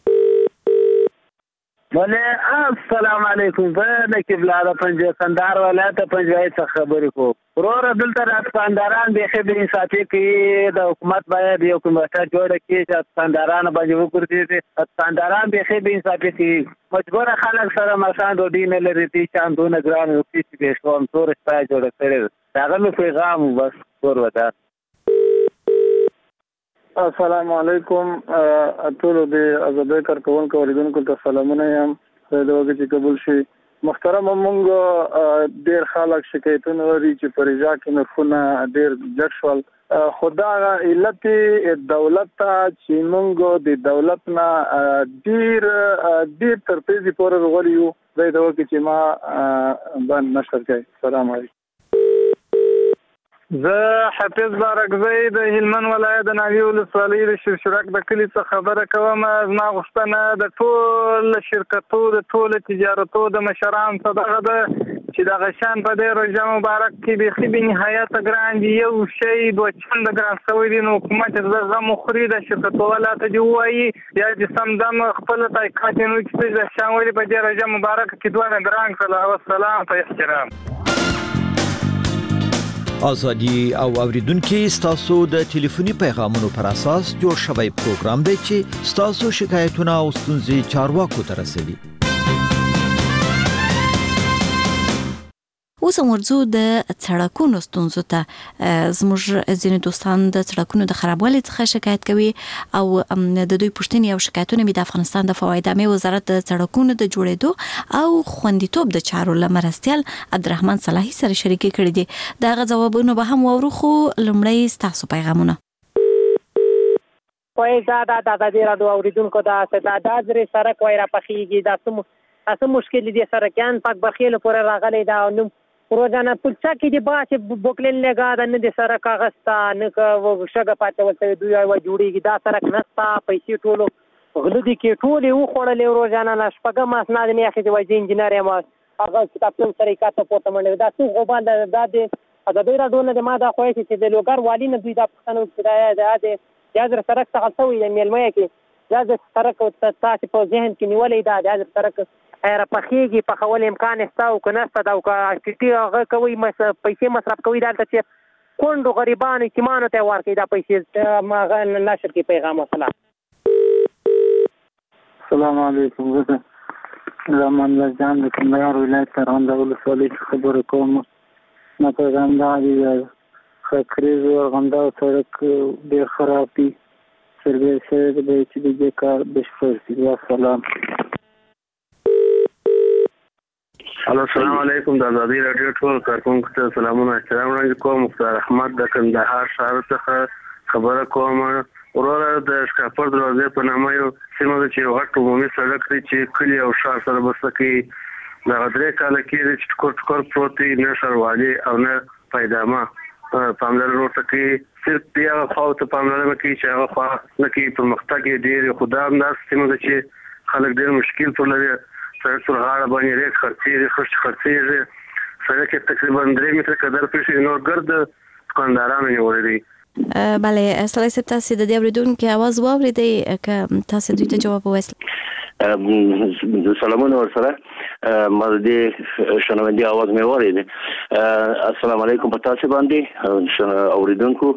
بله السلام علیکم. زه نقیب الله د پنجاب کندهار ولایت پنجوایي څخه خبرې کوم. وروره دلته د دکانداران بیخي بې انصافي کوي، د حکومت باید یو کمیټه جوړه کړي چې دکاندارانو باندې وګرځي. دکانداران بیخي بې انصافي کوي، مجبوره خلک سره مثلا ډوډۍ نه لري، دې شیان دونه ګران وکړي چې بې شمار تور شپه جوړه کړې ده. د هغه مې پیغام بس کور ودان. السلام علیکم. ټولو د ازادۍ کارکوونکو اوریدونکو ته سلامونه یم. د وګړي چې قبول شي. محترم موږ ډېر خلک شکایتونه لري چې په رجا کې نرخونه ډېر جګ شول، خو دا علت دولت ته چې موږ د دولت نه ډېر ډېر تر تیزي پورې غواړو یو د وګړي چې ما باندې نشر کوي. سلام علیکم. زه حافظ بارکزی د هلمند ولایت د ناوې ولسوالۍ د شیرشرک د کلي څخه خبره کوم. زما غوښتنه د ټول شرکتو د ټول تجارتو د مشرانو څخه دغه ده چې دغه شیان په دې روژه مبارک کې بیخي بې نهایته ګران دي. یو شی دوه چنده ګران شوی دی، نو حکومت د غم وخوري، د شرکتوالا ته دې ووایي یا چې سم دم خپله تحقیقات یې نه وکړي چې د شیان ولې په دې روژه مبارکه کې دواړه ګران کړل. والسلام په احترام. ازادي او اوریدونکو ستاسو د ټلیفوني پیغامونو پر اساس جوړ شوی پروګرام دی چې ستاسو شکایتونه او ستونزې چارواکو ته رسوي. اوس ورځو د سړکونو ستونزو ته. زموږ ځینې دوستان د سړکونو د خرابوالي څخه شکایت کوي او د دوی پوښتنې او شکایتونه مې د افغانستان د فواید عامه وزارت د سړکونو د جوړېدو او خوندیتوب د چارو لمرستیال عبدالرحمن صلاحي سره شریکي کړي دي. دغه ځوابونه به هم وورو، خو لومړی ستاسو پیغامونه. وای دا دا د دې راډیو اوریدونکو دا دا د درې سړک وای را پخېږي، دا څه څه مشکل دي. سړکیان پاک برخیل پورې راغلي دا نو روزانه پلچا کې د باسه بوکلن لګا د نه د سره کاغستا نه کا شګه پاتې ولته دوی و جوړیږي. دا سره نستا پیسې ټولو غلدي کې ټولې و خړلې روزانه نشپګه ماسنه د میخې د وځي انجنیر ما هغه کتابتون سره کاته پورته منډه دا څو غوبال د د ازادي راډیو نه ما دا خوښ چې د لوګر والی نه دوی دا پښتنو چې دا د یاد سره څنګه څوي د میلمه کې دا د سره کو تاسو په ذهن کې نیولې دا د سره را پخېږي په خول امکان استا او کنهسته دا او کټي هغه کوي مس پیسې مصرف کوي دلته چې کونډو غریبانو کیمانو ته ورکړي دا پیسې ما نشر کې پیغام وصله. السلام علیکم. زه زمان لجان د کندهار ولایت ترانده ولسوالۍ خبرې کوم. ما پیغام دا دی خکریز ورغنده سړک ډېر خراب دي، سروې سره د چې د کار بشپړ شي. والسلام. الو السلام علیکم. د ازادي راډیو ټول کارکونکو ته سلامونه احترام وړاندې کوم. مختار احمد د کندهار ښار څخه خبره کوم. وروره د شکاپور دروازې په نامه یو سیمه ده چې یو غټ عمومي سړک دی چې کلي او ښار سره بسته کوي. دغه درې کاله کېږي چې ټکور ټکور پروت دی، نه ښاروالي او نه پیدامه پاملرنه ورته کوي. صرف دې هغه خواو ته پاملرنه کوي چې هغه خوا نه کوي. پرمختګ یې ډېر، خو دا همداسې سیمه ده چې خلک ډېر مشکل پر لري. سړک پر غاړه باندې ریک خرڅېږي، خرڅ خرڅېږي. سړک یې تقریبا درې متره قدر پېښې نور ګرد دکاندارانو نیولې دي. بله صلاحي صاحب، تاسو د دې اوریدونکو اواز واورېدئ که تاسو دوی ته جواب ووایاست؟ سلامونه ورسره ما دې شنوندي اواز مې واورېد. السلام علیکم په تاسو باندې اوریدونکو.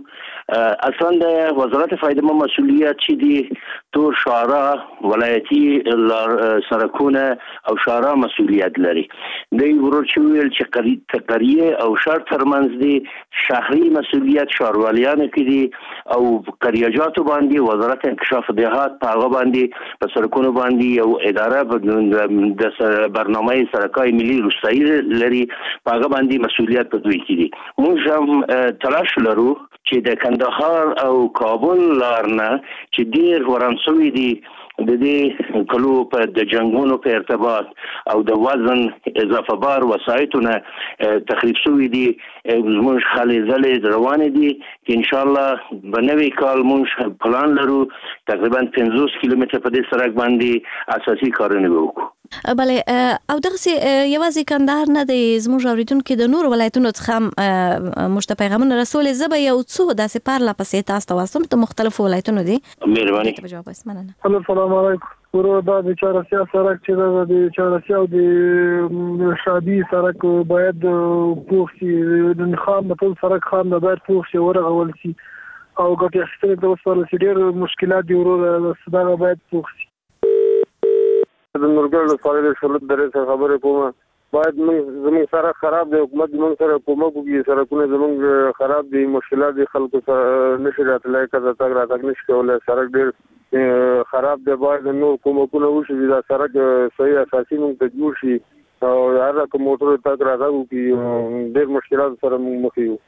اصلا د وزارت فایده مسؤلیت چې دی تور شعراء ولایتي سرکونه او شعراء مسؤلیت لري دی ورور چې ویل چې قریه او شهر ترمنځ دی شهري مسؤلیت شهرواليانو کې دي او قریجاتو باندې وزارت انکشاف دهات په هغه باندې په سرکونو باندې یو اداره د برنامه سرکای ملي روستایي لري په هغه باندې مسؤلیت په دوی کې دي موږ هم تلاش لرو چې د کندهار او کابل لارنه چې ډیر ورانسوي دي د دې کلو په د جنگونو په ارتباط او د وزن اضافه بار وسایتونه تخریب شوی دي موږ خالي زلې روان دي چې ان شاء الله بنوي کال موږ پلان لرو تقریبا پنځوس کیلومتره په دې سړک باندې اساسي کارونه وکړو بله او دغه یوازې کندهار نه دی زموږ اوریدونکو د نور ولایتونو څخه مشته پیغامونه رسول زبې یو څو داسې پارلا پسې تاسو ته واسم ته مختلفو ولایتونو دي مهرباني په جواب اسمنه السلام علیکم ورو دا د چارسیا سرک چې د چارسیا او د شادي سرک باید پوښ شي د خام ټول سرک خام نه باید پوښ شي ورغول شي او ګټه ستړي د وسوله چې ډېر مشکلات دی ورو صداغه باید پوښ شي د نورګل سره شلت درې څخه خبرې کوم باید موږ زموږ سره خراب دی حکومت موږ سره کومه کوي سرکونه زموږ خراب دي مشکلات دي خلکو سره نشي راتلای کړه تاګ راتګ نشي کولای سرک ډېر خراب دی باید نو کومه کومه وشي دا سرک صحیح اساسي موږ ته جوړ شي او هغه کوم موټر تاګ راتګ کوي ډېر مشکلات سره موږ مخ یو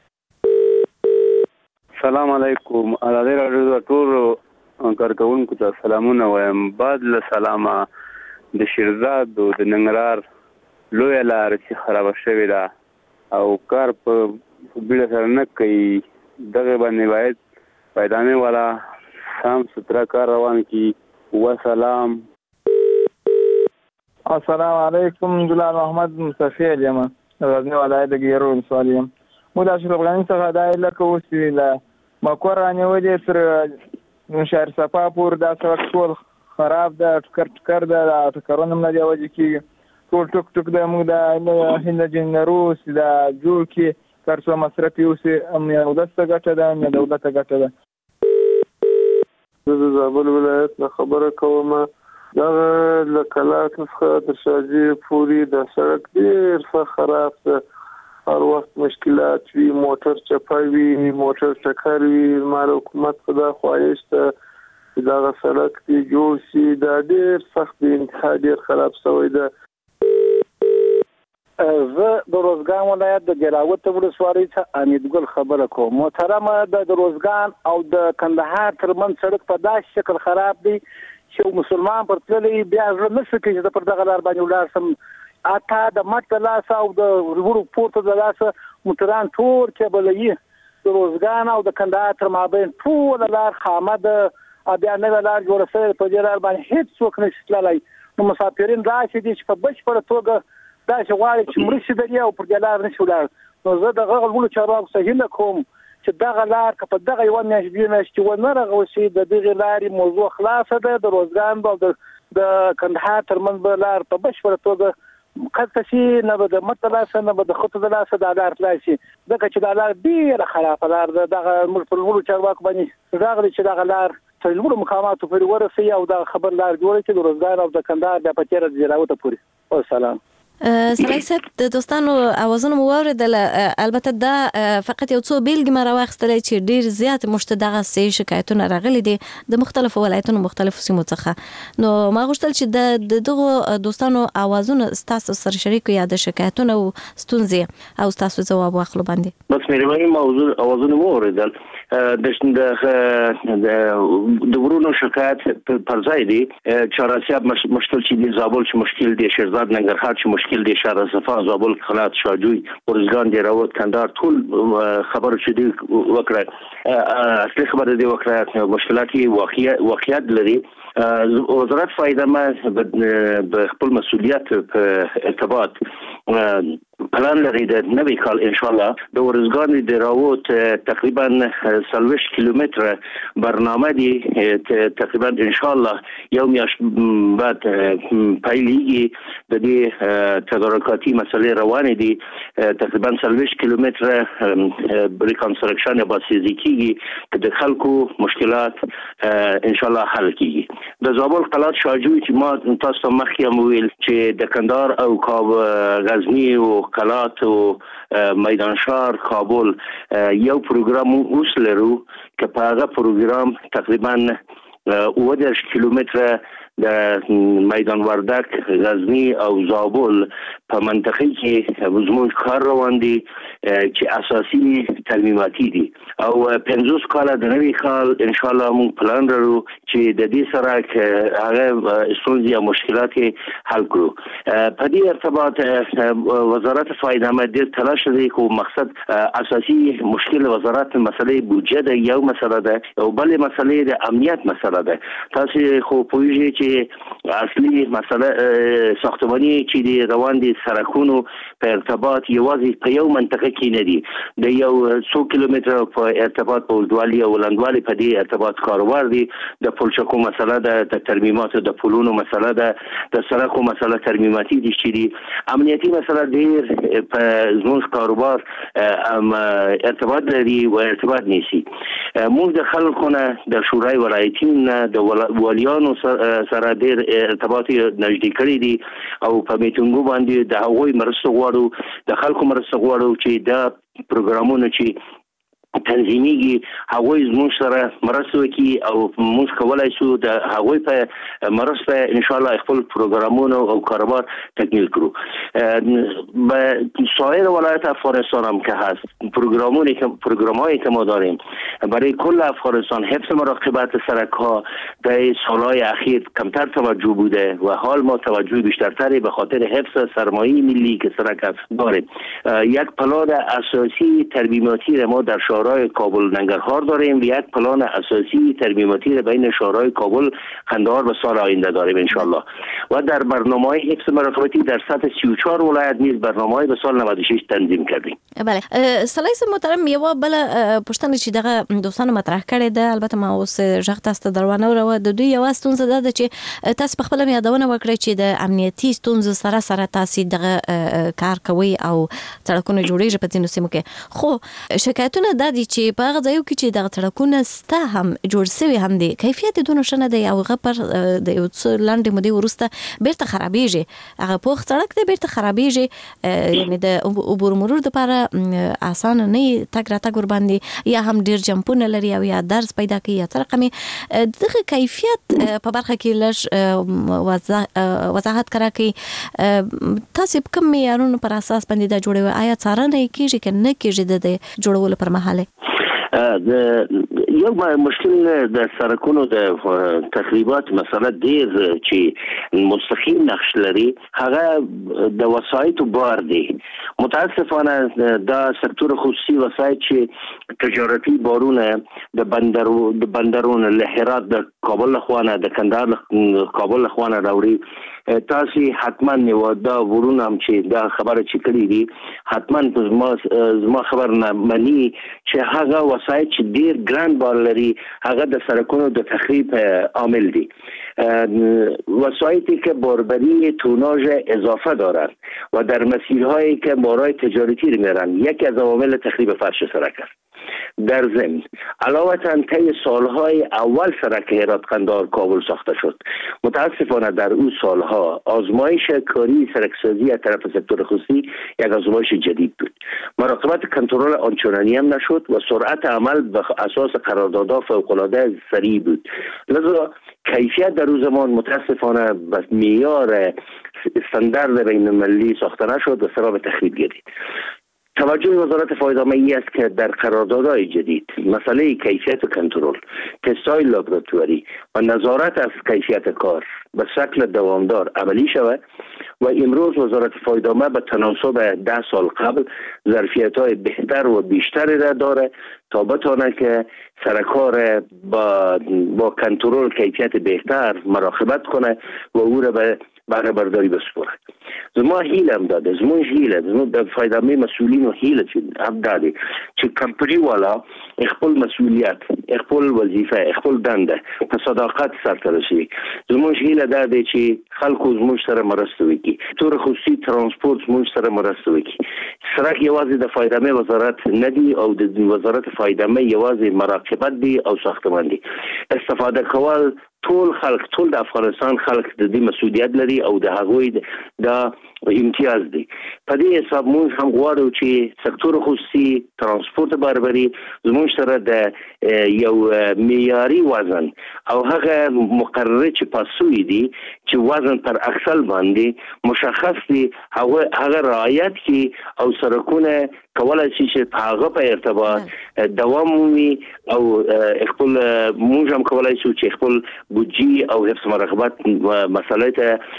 السلام علیکم علي راډیو ټول کارکونکو ته سلامونه وایم بعد له سلامه د شیرزاد د ننګرهار لوی لار چې خراب شوی دا او کار په بیړه سره نه کوي دغه باندې باید پیدانه والا سام سترا کار روان کی وسلام السلام علیکم جلال محمد مصطفی جما غزنی ولایت د ګیرو ولسوالۍ مو د اشرف غنی څخه د لکه وسیله مکور رانیولې تر شهر صفا پور دا سړک ټول خراب ده ټکر ټکر ده ټکرونه نه دی وځي کی ټول ټک ټک د موږ د هند جنروس د جوړ کی ترڅو مصرف یو سي امنیت او د څنګه ده نه دولت ګټه ده د زابل ولایت خبره کوم دا لکلات څخه تر شاجي پوری د سړک ډیر څه خراب ده هر وخت مشکلات وی موټر چپاوي موټر ټکر وی مال حکومت خدا خواهش ته دا سړک دی جوړ شي دا ډېر سخت دی انتها ډېر خراب شوی ده زه د روزګان ولایت د جلاوت ولسوالۍ څخه امیدګل خبره کوم محترمه د روزګان او د کندهار ترمنځ سړک په داسې شکل خراب دی چې مسلمان پر تللی بیا زړه نه شي چې پر دغه لار باندې ولاړ سم اته د مټ لاس او د ورو پورته د لاس موټران ټول کېبلوي د روزګان او د کندهار تر مابین ټول لار خامه ده بیا نه لار جوړ شوی په دې لار باندې هیڅ څوک نشي تللی نو مسافرین راشي دي چې په بشپړه توګه دا چې غواړي چې مرشي دی او پر دې لار نشي ولاړ نو زه دغه غوړو چارواکو څخه هیله کوم چې دغه لار که په دغه یو میاشت دوه میاشتې ونه رغول شي د دغه لارې موضوع خلاصه ده د روزګان او د کندهار ترمنځ به لار په بشپړه توګه کله چې نه به د متلاسه نه به د خطو د لاسه د لار خلاصي ځکه چې د لار ډیره خرابه لار ده دغه موږ په غوړو چارواکو باندې راغلي چې دغه لار څلور مقامات په ورسي او دا خبر لار جوړ کړي د روزګار او د کندهار د پچیر د جلاوت پوری او سلام سلای صاحب د دوستانو اوازونه مو واوریدل البته دا فقط یو څو بیلګې ما راوخستلې چې ډیر زیات مشته دغه سي شکایتونه راغلي دي د مختلفو ولایتونو مختلفو سیمو څخه نو ما غوښتل چې د دغه دوستانو اوازونه تاسو سره شریک یا د شکایتونو او ستونزې او تاسو ځواب واخلو باندې بس مهرباني موضوع اوازونه مو اوریدل د د ورونو شکایت پر ځای دي چارسیاب مشکل چې دی زابل چې مشکل دی شیرزاد ننګرهار چې مشکل دی شهر صفا زابل خلات شاجوی ورزګان دی راوت کندهار ټول خبر چې دی وکړه اصلي خبره دی وکړه مشکلات واقعیت واقعیت لري وزارت فایده ما به خپل مسؤلیت په ارتباط پلان لري د نوي کال ان شاء الله د ورزګان د راوت تقریبا ثلاث کیلومتر برنامه دی تقریبا ان شاء الله یوم یاش بعد پایلیږي د دې تدارکاتی مسلې روانې دي تقریبا ثلاث کیلومتر ریکنستراکشن باسیزی کیږي د خلکو مشکلات ان شاء الله حل کیږي د زابل قلات شاجوی چې ما تاسو مخکې ویل چې د کندهار او کاب غزنی او قلات او میدان شهر کابل یو پروګرام اوس لرو که په هغه پروګرام تقریبا اووه کیلومتر د میدان وردک غزنی او زابل په منطقه کې زموږ کار روان دي چې اساسي ترمیماتی دي او پنځوس کال د نوي کال ان شاء الله موږ پلان لرو چې د دې سره هغه ستونزې او مشکلات حل کړو. په دې ارتباط وزارت فایده آمد ډېر تلاش کوي خو مقصد اساسي مشکل وزارت مسلې بودجه ده یو مسله ده او بل مسلې د امنیت مسله ده. تاسو خو پوهیږئ چې اصلي مسله ساختماني چې دی روان دي سرکونو په ارتباط یوازې په یو منطقه کې نه دي د یو څو کیلومتر په ارتباط په ولدوالي او ولندوالي په دې ارتباط کاروبار دي د پلچکو مسله ده د ترمیماتو د پلونو مسله ده د سرکو مسله ترمیماتي دي چې دي امنیتي مسله ډیر په زموږ کاروبار ارتباط لري او ارتباط نیسي. موږ د خلکو نه د شورای ولایتي نه د والیانو سره ډیر ارتباط نږدې کړی دي او په میټینګو باندې د هغوی مرسته غواړو د خلکو مرسته غواړو چې دا پروګرامونه چې تنظیمیږي هغوی زموږ سره مرسته وکړي او موږ کولای شو د هغوی په مرسته ان شاء الله خپل پروګرامونه او کاروبار تکمیل کړو. به سایر ولایت افغانستان هم که هست پروگرامونی که پروگرامایی که ما داریم برای کل افغانستان حفظ مراقبت سرک‌ها در سالهای اخیر کمتر توجه بوده و حال ما توجه بیشترتری به خاطر حفظ سرمایه ملی که سرک داریم. یک پلان اساسی ترمیماتی ما در شورای کابل ننگرهار داریم و یک پلان اساسی ترمیماتی بین شورای کابل قندهار به سال آینده داریم ان شاء الله و در برنامه‌های حفظ مراقبتی در سطح سی و چهار ولایت نیز برنامه‌های به سال نود و شش تنظیم کردیم. بله سلایس محترم یو بل پښتنه چې دغه دوستانو مطرح کړي ده البته ما اوس ژغ تاسو درونه ورو د دوی یو ستونزه ده چې تاسو په خپل یادونه وکړئ چې د امنیتي ستونزو سره سره تاسو دغه کار کوي او سړکونه جوړیږي په ځینو سیمو کې خو شکایتونه د دي چې په هغه ځایو کې چې دغه سړکونه ستا هم جوړ شوی هم دي کیفیت دونه شنه دی او غپر د یو څو لاندې مودې ورسته بیرته خرابېږي هغه پوخ سړک دی بیرته خرابېږي یعنی د عبور مرور لپاره اسانه نه تګ راتګ ور باندې یا هم ډیر جمپونه لري او یا درس پیدا کوي یا ترقمي دغه کیفیت په برخه کې لږ وضاحت کړه کوي تاسو کوم معیارونو پر اساس باندې دا جوړوي آیا څارنه کیږي کنه نه کیږي د جوړولو پر مهال یو مشکل د سرکونو د تخریبات مسله ډیر چې مستقیم نقش لري هغه د وسایطو بار دی. متاسفانه دا سکتور خصوصي وسایط چې تجارتي بارونه د بندرو د بندرونو له هرات د کابل لخوانه د کندهار کابل لخوانه راوړي تاسو حتما نو دا ورونه هم چې دا خبره چې کړی دي حتما زما زما خبر نه مني چې هغه وسایط چې ډیر ګران بار لري هغه د سرکونو د تخریب عامل دي. وسایطی که باربری توناژ اضافه دارند و در مسیرهایی که بارهای تجارتی رو میرن یکی از عوامل تخریب فرش سرک است. در ضمن علاوه طی سالهای اول سرک هرات قندهار کابل ساخته شد. متاسفانه در اون سالها آزمایش کاری سرکسازی از طرف سکتور خصوصی یک آزمایش جدید بود. مراقبت کنترل آنچنانی هم نشد و سرعت عمل به اساس قراردادها فوق‌العاده سریع بود. لذا کیفیت در روز زمان متاسفانه به معیار استاندارد بین المللی ساخته نشد و سبب تخریب گردید. توجه وزارت فایده آمدی است که در قراردادهای جدید مسئله کیفیت کنترل، تست‌های لابراتواری و نظارت از کیفیت کار به شکل دوامدار عملی شود و امروز وزارت فایده آمد به تناسب ده سال قبل ظرفیت‌های بهتر و بیشتری را داره تا بتونه که سرکار با با کنترل کیفیت بهتر مراقبت کنه و او را به بهره برداری بسپاره. زما هیله هم ده زموږ هیله زموږ د فایدامي مسؤلینو هیله چې هم ده چې کمپنی والا خپل مسؤلیت خپل وظیفه خپل دنده په صداقت سره رسوي. زموږ هیله ده چې خلکو زموږ سره مرسته وکړي، تور خصوصي ترانسپورت زموږ سره مرسته وکړي. سرک یوازې د فایدامي وزارت نه دی او د وزارت فایدامي یوازې مراقبت دی او ساختمان دی. استفاده کول ټول خلک ټول د افغانستان خلک د دې مسؤلیت لري او د هغوی د امتیاز دی. په دې حساب موږ هم غواړو چې سکتور خصوصي ترانسپورت برابري زموږ سره د یو معیاري وزن او هغه مقرره چې پاسوي دي چې وزن پر اکسل باندې مشخص دي هغه هغه رعایت کی او سرکونه کولای شي چې هغه په ارتباط دوام وي او خپل موږ هم کولای شو چې خپل بودجه او حفظ مراقبت مسئله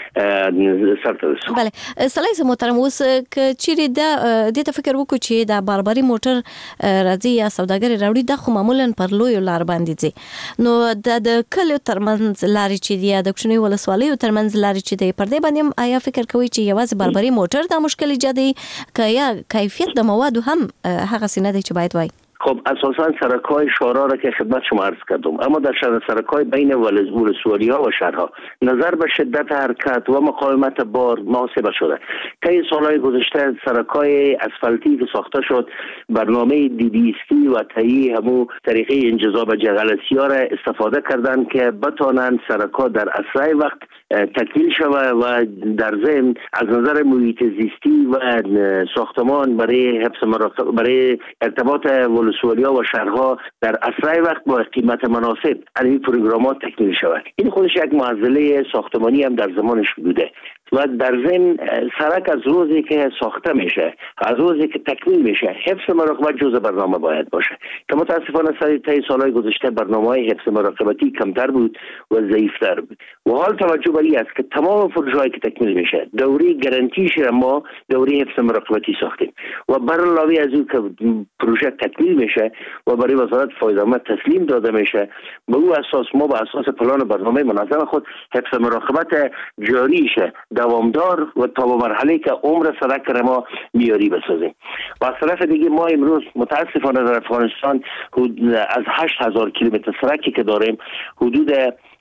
ته سره رسو. بله سلای محترم اوس ک چیرې د د فکر وکړو چې د باربري موټر راځي یا سوداګر راوړي د خو معمولا پر لوی لار باندې دي نو د کلیو ترمنځ لارې چې دی د کوچنی ولسوالیو ترمنځ لارې چې دی پر دې باندې آیا فکر کوي چې یوازې باربري موټر د مشکل ایجادي کیا کیفیت د موادو هم هغه سینه دی چې باید وای؟ خب اساسا سرکای شورا را که خدمت شما عرض کردم، اما در سرکای بین ولسوالی ها و شهرها نظر به شدت حرکت و مقاومت بار محاسبه شده. طی سالهای گذشته سرکای اسفالتی که ساخته شد برنامه دی بیستی و تهیه همو طریقه انجذاب جغلسی ها را استفاده کردند که بتوانند سرکا در اسرع وقت تکمیل شود و در ضمن از نظر محیط زیستی و ساختمان برای حفظ مراقبت برای ارتباط ولسوالی‌ها و شهرها در اسرع وقت با قیمت مناسب این پروگرامات تکمیل شود. این خودش یک معضله ساختمانی هم در زمانش بوده و در ضمن سرک از روزی که ساخته میشه از روزی که تکمیل میشه حفظ مراقبت جزء برنامه باید باشه که متاسفانه سر طی سالهای گذشته برنامه‌های حفظ مراقبتی کمتر بود و ضعیف‌تر بود و حال توجه بر این است که تمام پروژه‌هایی که تکمیل میشه دوره گارانتیش ما دوره حفظ مراقبتی ساختیم و بر علاوه از اون که پروژه تکمیل میشه و برای وزارت فایدامه تسلیم داده میشه به او اساس ما به اساس پلان برنامه منظم خود حفظ مراقبت جاری شه دوامدار و تا به مرحله که عمر سرک ما میاری بسازیم. و از طرف دیگه ما امروز متاسفانه در افغانستان از هشت هزار کیلومتر سرکی که داریم حدود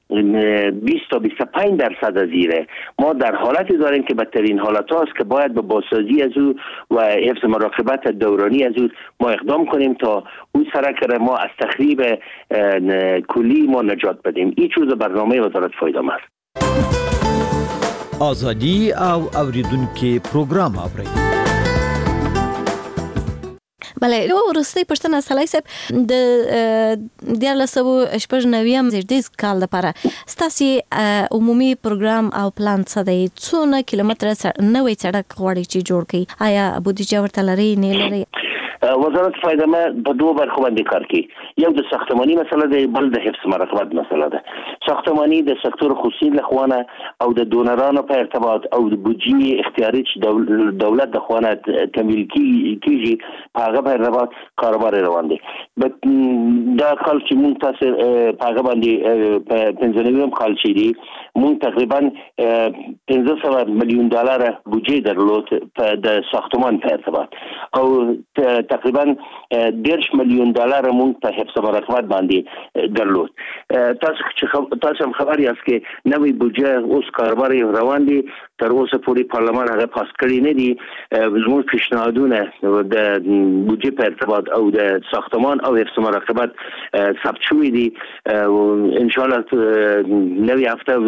بیست تا بیست و پنج درصد از ایره ما در حالتی داریم که بدترین حالت هاست که باید به بازسازی از او و حفظ مراقبت دورانی از او ما اقدام کنیم تا اون سرک ما از تخریب کلی ما نجات بدیم. این چیز برنامه وزارت فایدامه است. آزادی او اوریدونکو پروګرام اورئ. بله یو ورستۍ پښتنه سلای صاحب د دیارلس سوه شپږ نویم زیږدیز کال لپاره ستاسو عمومي پروګرام او پلان څه دی؟ څونه کیلومتره نوې سړک غواړي چې جوړ کړي؟ آیا بودیجه ورته لري نه لري؟ وزارت فایدامه په دوه برخو باندې کار کوي. یو د ساختماني مسله ده، بل د حفظ مراقبت مسله ده. ساختماني د سکتور خصوصي له خوانه او د دونرانو په ارتباط او د بودجه اختیاري چې دولت د خوانه تمویل کیږي په هغه په ارتباط کاروبار روان دي. دا کال چې مونږ تاسو په هغه باندې په پنځه نویم کال چې دي مونږ تقریبا پنځه سوه میلیون ډالر بودجه درلود د ساختمان په ارتباط او تقریبا دیرش میلیون ډالر مونږ په حفظ مراقبت باندې درلود. تاسو تاسو هم خبر یاست چې نوې بودجه اوس کاروبار روان دي، تر اوسه پورې پارلمان هغه پاس کړی نه دي. زموږ پیشنهادونه د بودجه په ارتباط او د ساختمان او حفظ مراقبت ثبت شوي دي. ان شاء الله نوې هفته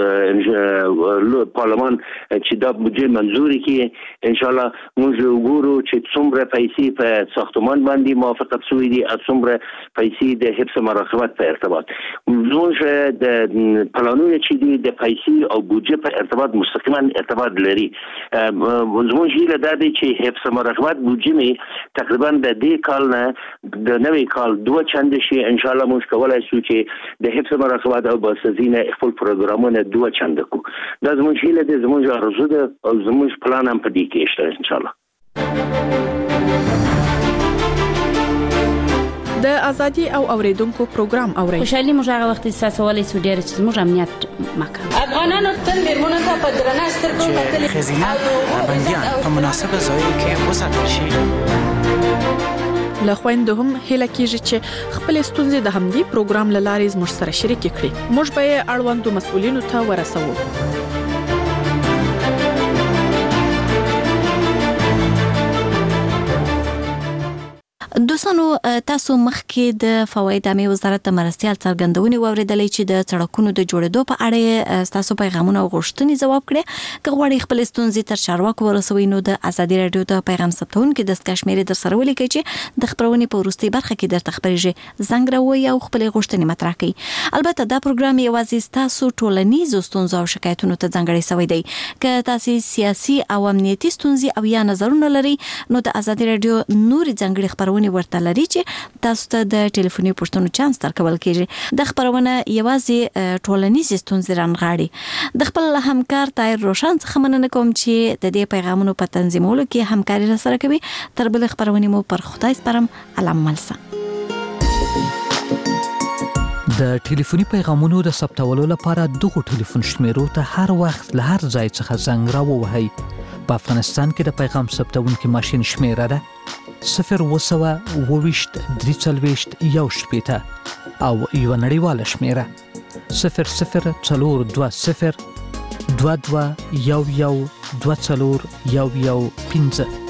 پارلمان چې دا بودجه منظور کړي ان شاء الله موږ وګورو چې څومره پیسې په ساختمان باندې موافقت شوي دي او څومره پیسې د حفظ مراقبت په ارتباط. موږ د پلانونه چې دي د پیسې او بودجه په ارتباط مستقیما ارتباط لري. زموږ هیله دا دی چې حفظ مراقبت بودجه می تقریبا د دې کال نه د نوې کال دوه چند شي. ان شاء الله موږ کولای شو چې د حفظ مراقبت او بازسازي نه خپل پروګرامونه دوه چند کو. دا زموږ هیله ده، زموږ ارزو ده او زموږ پلان هم په دې کې شته ان شاء الله. د ازادي او اوریدونکو پروګرام اوري. خوشحالي موږ هغه وخت احساسولای سو ډېر چې موږ امنیت مکان افغانانو تل میرمنو ته په درنه سترګو کتل چې خزینه بنديان په مناسبه ځای کې وساتل شي. له خويندو هم هله کیږي چې خپل ستونزې د همدې پروګرام لارې زموږ سره شریک کړي. موږ به اړوندو مسؤلینو ته ورسوو. دوستانو تاسو مخکې د فواید عامه وزارت د مرستيال څرګندونې واوریدلې چې د سړکونو د جوړېدو په اړه تاسو پیغامونه او غوښتنې جواب کړي. که غواړئ خپل ستونزې تر چارواکو ورسوي نو د ازادي رادیو د پیغام ثبتونکو د کشمیر در سره ولیکئ چې د خبرونې په وروستي برخه کې درته خبرېږي. زنګ راوي او خپل غوښتنې مطرح کړئ. البته دا پروګرام یوازې تاسو ټولنیز ستونزو او شکایتونو ته ځانګړی شوی دی. که تاسو سیاسي او امنیتي ستونزې او یا نظرونه لري نو د ازادي رادیو نوري ځانګړي خبرونه ورته لري چې تاسو ته د ټلیفوني پوښتنو چانس درکول کیږي. د خبرونه یوازې ټولنیز ستونزې رانغاړي. د خپل همکار طاهر روشن څخه مننه کوم چې د دې پیغامونو په تنظیمولو کې همکاري سره کوي. تر بل خبرونه مو پر خدای سپارم. علام ملسه. د ټلیفوني پیغامونو د ثبتولو لپاره دغه ټلیفون شمیرو ته هر وخت له هر ځای څخه زنګ راووهئ. په افغانستان کې د پیغام ثبتونکو ماشين شمیره ده صفر وسوه وویشت درې څلوېښت یو شپېته او یو نړیواله شمیره صفر صفر څلور دوه صفر دوه دوه یو یو دوه څلور یو یو پنځه.